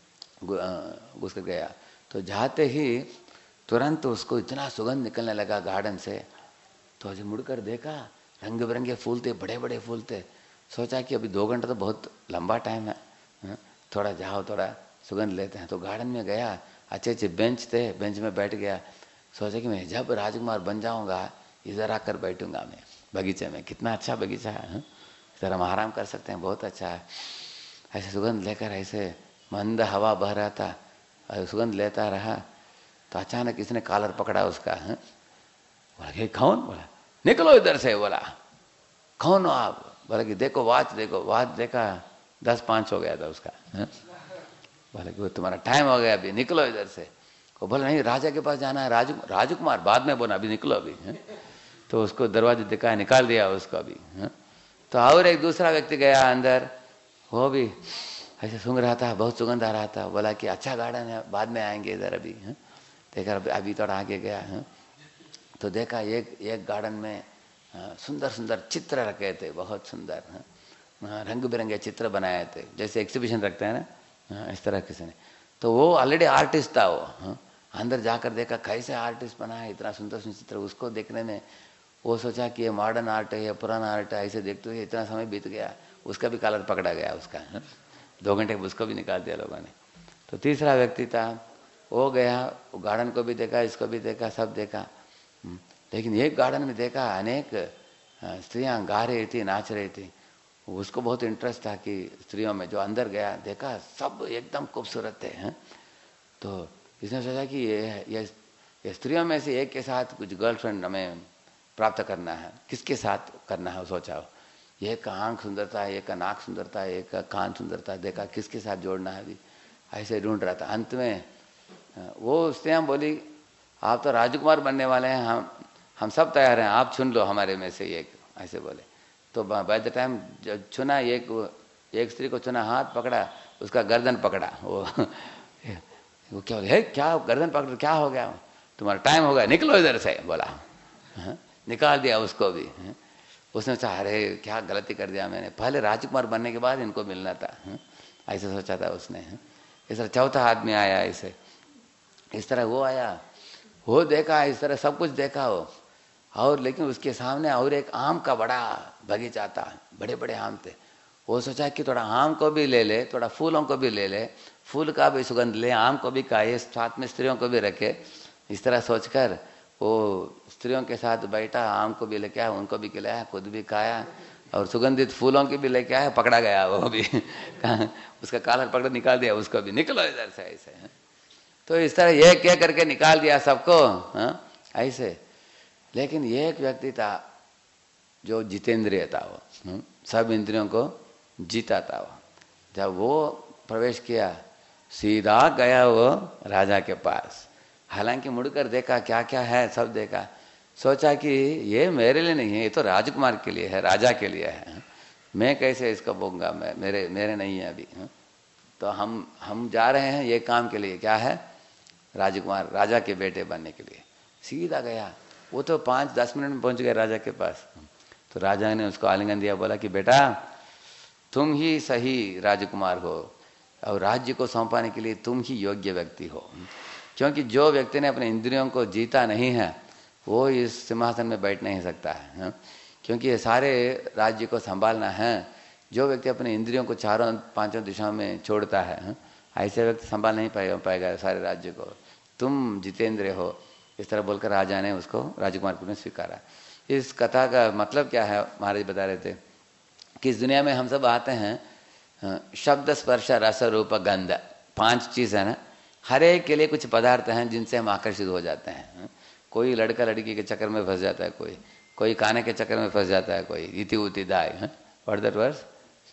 घुस कर गया, तो जाते ही तुरंत उसको इतना सुगंध निकलने लगा गार्डन से, तो अजय मुड़कर देखा रंग बिरंगे फूल थे, बड़े बड़े फूल थे। सोचा कि अभी दो घंटा तो बहुत लंबा टाइम है, है? थोड़ा जाओ थोड़ा सुगंध लेते हैं। तो गार्डन में गया, अच्छे अच्छे बेंच थे, बेंच में बैठ गया। सोचा कि मैं जब राजकुमार बन जाऊंगा इधर आकर बैठूंगा मैं बगीचे में, कितना अच्छा बगीचा है, इधर हम आराम कर सकते हैं, बहुत अच्छा है। ऐसे सुगंध लेकर ऐसे मंद हवा बह रहा था, और सुगंध लेता रहा, तो अचानक इसने कॉलर पकड़ा उसका, है? बोला कि कौन, बोला निकलो इधर से, बोला कौन हो आप, बोला कि देखो वॉच देखो, वॉच देखा दस पाँच हो गया था उसका, है? बोला कि वो तुम्हारा टाइम हो गया, अभी निकलो इधर से। वो बोला नहीं राजा के पास जाना है, राज राजकुमार बाद में बोला, अभी निकलो अभी, है? तो उसको दरवाजे दिखाया, निकाल दिया उसको अभी, है? तो और एक दूसरा व्यक्ति गया अंदर, वो भी ऐसे सूंघ रहा था, बहुत सुगंध आ रहा था। बोला कि अच्छा गार्डन है, बाद में आएंगे इधर अभी, है? देखा अभी थोड़ा आगे गया, है? तो देखा एक एक गार्डन में सुंदर सुंदर चित्र रखे थे, बहुत सुंदर, है? रंग बिरंगे चित्र बनाए थे, जैसे एग्जीबिशन रखते हैं ना, इस तरह किसी ने। तो वो ऑलरेडी आर्टिस्ट था वो, है? अंदर जाकर देखा कैसे आर्टिस्ट बनाया इतना सुंदर सुंदर चित्र, उसको देखने में वो सोचा कि ये मॉडर्न आर्ट है या पुराना आर्ट है, ऐसे देखते हुए इतना समय बीत गया, उसका भी कॉलर पकड़ा गया उसका, है? दो घंटे उसको भी निकाल दिया लोगों ने। तो तीसरा व्यक्ति था, वो गया, वो गार्डन को भी देखा, इसको भी देखा, सब देखा, लेकिन एक गार्डन में देखा अनेक स्त्रियां गा रही थी, नाच रही थी। उसको बहुत इंटरेस्ट था कि स्त्रियों में, जो अंदर गया देखा सब एकदम खूबसूरत थे, हैं? तो इसने सोचा कि ये ये ये स्त्रियों में से एक के साथ कुछ गर्लफ्रेंड हमें प्राप्त करना है, किसके साथ करना है वो सोचा। एक का आँख सुंदरता है, एक का नाक सुंदरता है, एक का कान सुंदरता है, देखा किसके साथ जोड़ना है अभी, ऐसे ढूंढ रहा था। अंत में वो स्त्रियाँ बोली, आप तो राजकुमार बनने वाले हैं, हम हम सब तैयार हैं, आप चुन लो हमारे में से एक, ऐसे बोले। तो बाय द टाइम चुना, एक एक स्त्री को चुना, हाथ पकड़ा, उसका गर्दन पकड़ा। वो वो क्या बोले, है क्या गर्दन पकड़, क्या हो गया, तुम्हारा टाइम हो गया, निकलो इधर से, बोला। हाँ? निकाल दिया उसको भी। हाँ? उसने सोचा अरे क्या गलती कर दिया मैंने, पहले राजकुमार बनने के बाद इनको मिलना था, हाँ? ऐसे सोचा था उसने। हाँ? इस तरह चौथा आदमी आया, ऐसे इस तरह वो आया, वो देखा, इस तरह सब कुछ देखा वो, और लेकिन उसके सामने और एक आम का बड़ा बगीचा था, बड़े बड़े आम थे। वो सोचा कि थोड़ा आम को भी ले ले, थोड़ा फूलों को भी ले ले, फूल का भी सुगंध ले, आम को भी खाए, साथ में स्त्रियों को भी रखे। इस तरह सोचकर वो स्त्रियों के साथ बैठा, आम को भी लेके आया, उनको भी खिलाया, खुद भी खाया, और सुगंधित फूलों की भी लेके आया। पकड़ा गया वो भी उसका कॉलर पकड़ निकाल दिया उसको भी, निकलो इधर से, ऐसे। तो इस तरह ये क्या करके निकाल दिया सबको, ऐसे। लेकिन एक व्यक्ति था जो जितेंद्रिय था, वो सब इंद्रियों को जीता था। वो जब वो प्रवेश किया, सीधा गया वो राजा के पास। हालांकि मुड़कर देखा क्या क्या है, सब देखा, सोचा कि ये मेरे लिए नहीं है, ये तो राजकुमार के लिए है, राजा के लिए है, मैं कैसे इसको बोलूँगा, मैं मेरे मेरे नहीं है अभी। तो हम हम जा रहे हैं ये काम के लिए, क्या है, राजकुमार, राजा के बेटे बनने के लिए। सीधा गया, वो तो पाँच दस मिनट में पहुंच गया राजा के पास। तो राजा ने उसको आलिंगन दिया, बोला कि बेटा तुम ही सही राजकुमार हो, और राज्य को सौंपाने के लिए तुम ही योग्य व्यक्ति हो, क्योंकि जो व्यक्ति ने अपने इंद्रियों को जीता नहीं है वो इस सिंहासन में बैठ नहीं सकता है, क्योंकि ये सारे राज्य को संभालना है। जो व्यक्ति अपने इंद्रियों को चारों पांचों दिशाओं में छोड़ता है, ऐसे व्यक्ति संभाल नहीं पाएगा पाएगा सारे राज्य को। तुम जितेंद्र हो, इस तरह बोलकर राजा ने उसको राजकुमार को स्वीकारा। इस कथा का मतलब क्या है, महाराज बता रहे थे कि इस दुनिया में हम सब आते हैं, शब्द स्पर्श रस रूप गंध, पांच चीज है ना, हर एक के लिए कुछ पदार्थ हैं जिनसे हम आकर्षित हो जाते हैं। कोई लड़का लड़की के चक्कर में फंस जाता है, कोई कोई खाने के चक्कर में फंस जाता है, कोई इति उति दाय, व्हाट दैट वर्स,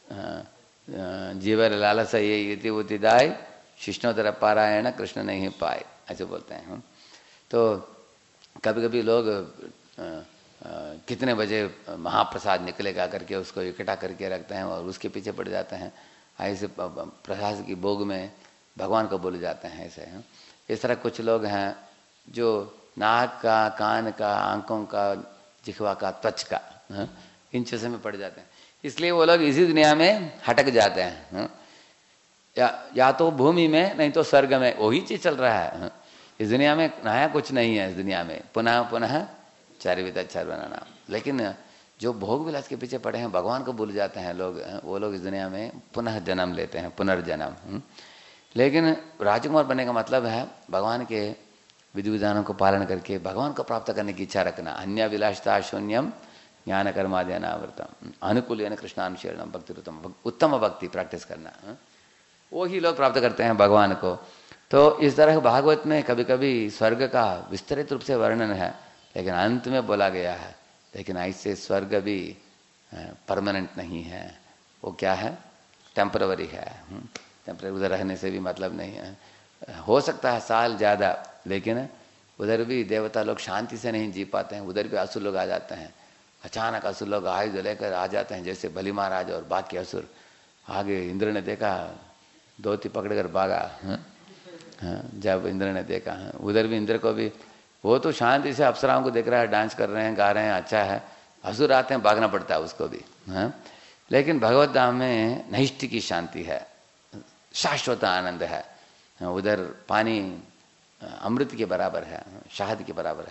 जीवर लालसा ये इति उति दाय, शिष्णोदर पारायण कृष्ण नहीं पाए, ऐसे बोलते हैं। तो कभी कभी लोग आ, आ, कितने बजे महाप्रसाद निकलेगा करके उसको इकट्ठा करके रखते हैं और उसके पीछे पड़ जाते हैं, ऐसे प्रसाद की भोग में भगवान को बोले जाते हैं ऐसे हैं। इस तरह कुछ लोग हैं जो नाक का, कान का, आंखों का, जिह्वा का, त्वच का, है? इन चीज़ों में पड़ जाते हैं, इसलिए वो लोग इसी दुनिया में हटक जाते हैं, है? या या तो भूमि में, नहीं तो स्वर्ग में, वही चीज चल रहा है, है? इस दुनिया में नया कुछ नहीं है, इस दुनिया में पुनः पुनः चारिविता चारवाना नाम। लेकिन जो भोग विलास के पीछे पड़े हैं, भगवान को भूल जाते हैं लोग, वो लोग इस दुनिया में पुनः जन्म लेते हैं, पुनर्जन्म। लेकिन राजकुमार बनने का मतलब है भगवान के विधि विधानों को पालन करके भगवान को प्राप्त करने की इच्छा रखना। अन्य विलासता शून्यम ज्ञान कर्माद्यनावृतम अनुकूल कृष्णानुशीलनम भक्ति उत्तम उत्तम भक्ति प्रैक्टिस करना, वो ही लोग प्राप्त करते हैं भगवान को। तो इस तरह भागवत में कभी कभी स्वर्ग का विस्तृत रूप से वर्णन है, लेकिन अंत में बोला गया है लेकिन ऐसे स्वर्ग भी परमानेंट नहीं है, वो क्या है, टेम्पररी है। टेम्पररी उधर रहने से भी मतलब नहीं है, हो सकता है साल ज़्यादा, लेकिन उधर भी देवता लोग शांति से नहीं जी पाते हैं, उधर भी असुर लोग आ जाते हैं। अचानक असुर लोग आयुध लेकर आ जाते हैं, जैसे बलि महाराज और बाकी असुर। आगे इंद्र ने देखा, धोती पकड़कर भागा। हाँ, जब इंद्र ने देखा, उधर भी इंद्र को भी, वो तो शांति से अप्सराओं को देख रहा है, डांस कर रहे हैं, गा रहे हैं, अच्छा है। असुर आते हैं, भागना पड़ता है उसको भी। हाँ, लेकिन भगवत धाम में नैष्ठ की शांति है, शाश्वत आनंद है। उधर पानी अमृत के बराबर है, शहद के बराबर है,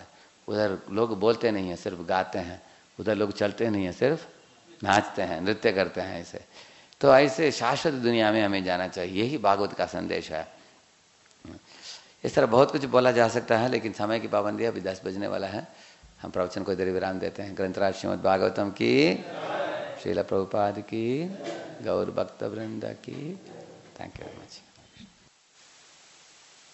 उधर लोग बोलते नहीं हैं, सिर्फ गाते हैं। उधर लोग चलते नहीं हैं, सिर्फ नाचते हैं, नृत्य करते हैं। ऐसे तो ऐसे शाश्वत दुनिया में हमें जाना चाहिए, यही भागवत का संदेश है। इस तरह बहुत कुछ बोला जा सकता है, लेकिन समय की पाबंदी, अभी दस बजने वाला है। हम प्रवचन को इधर विराम देते हैं। ग्रंथराज श्रीमद् भागवतम की, श्रील प्रभुपाद की, गौर भक्त वृंद की। Thank you very much.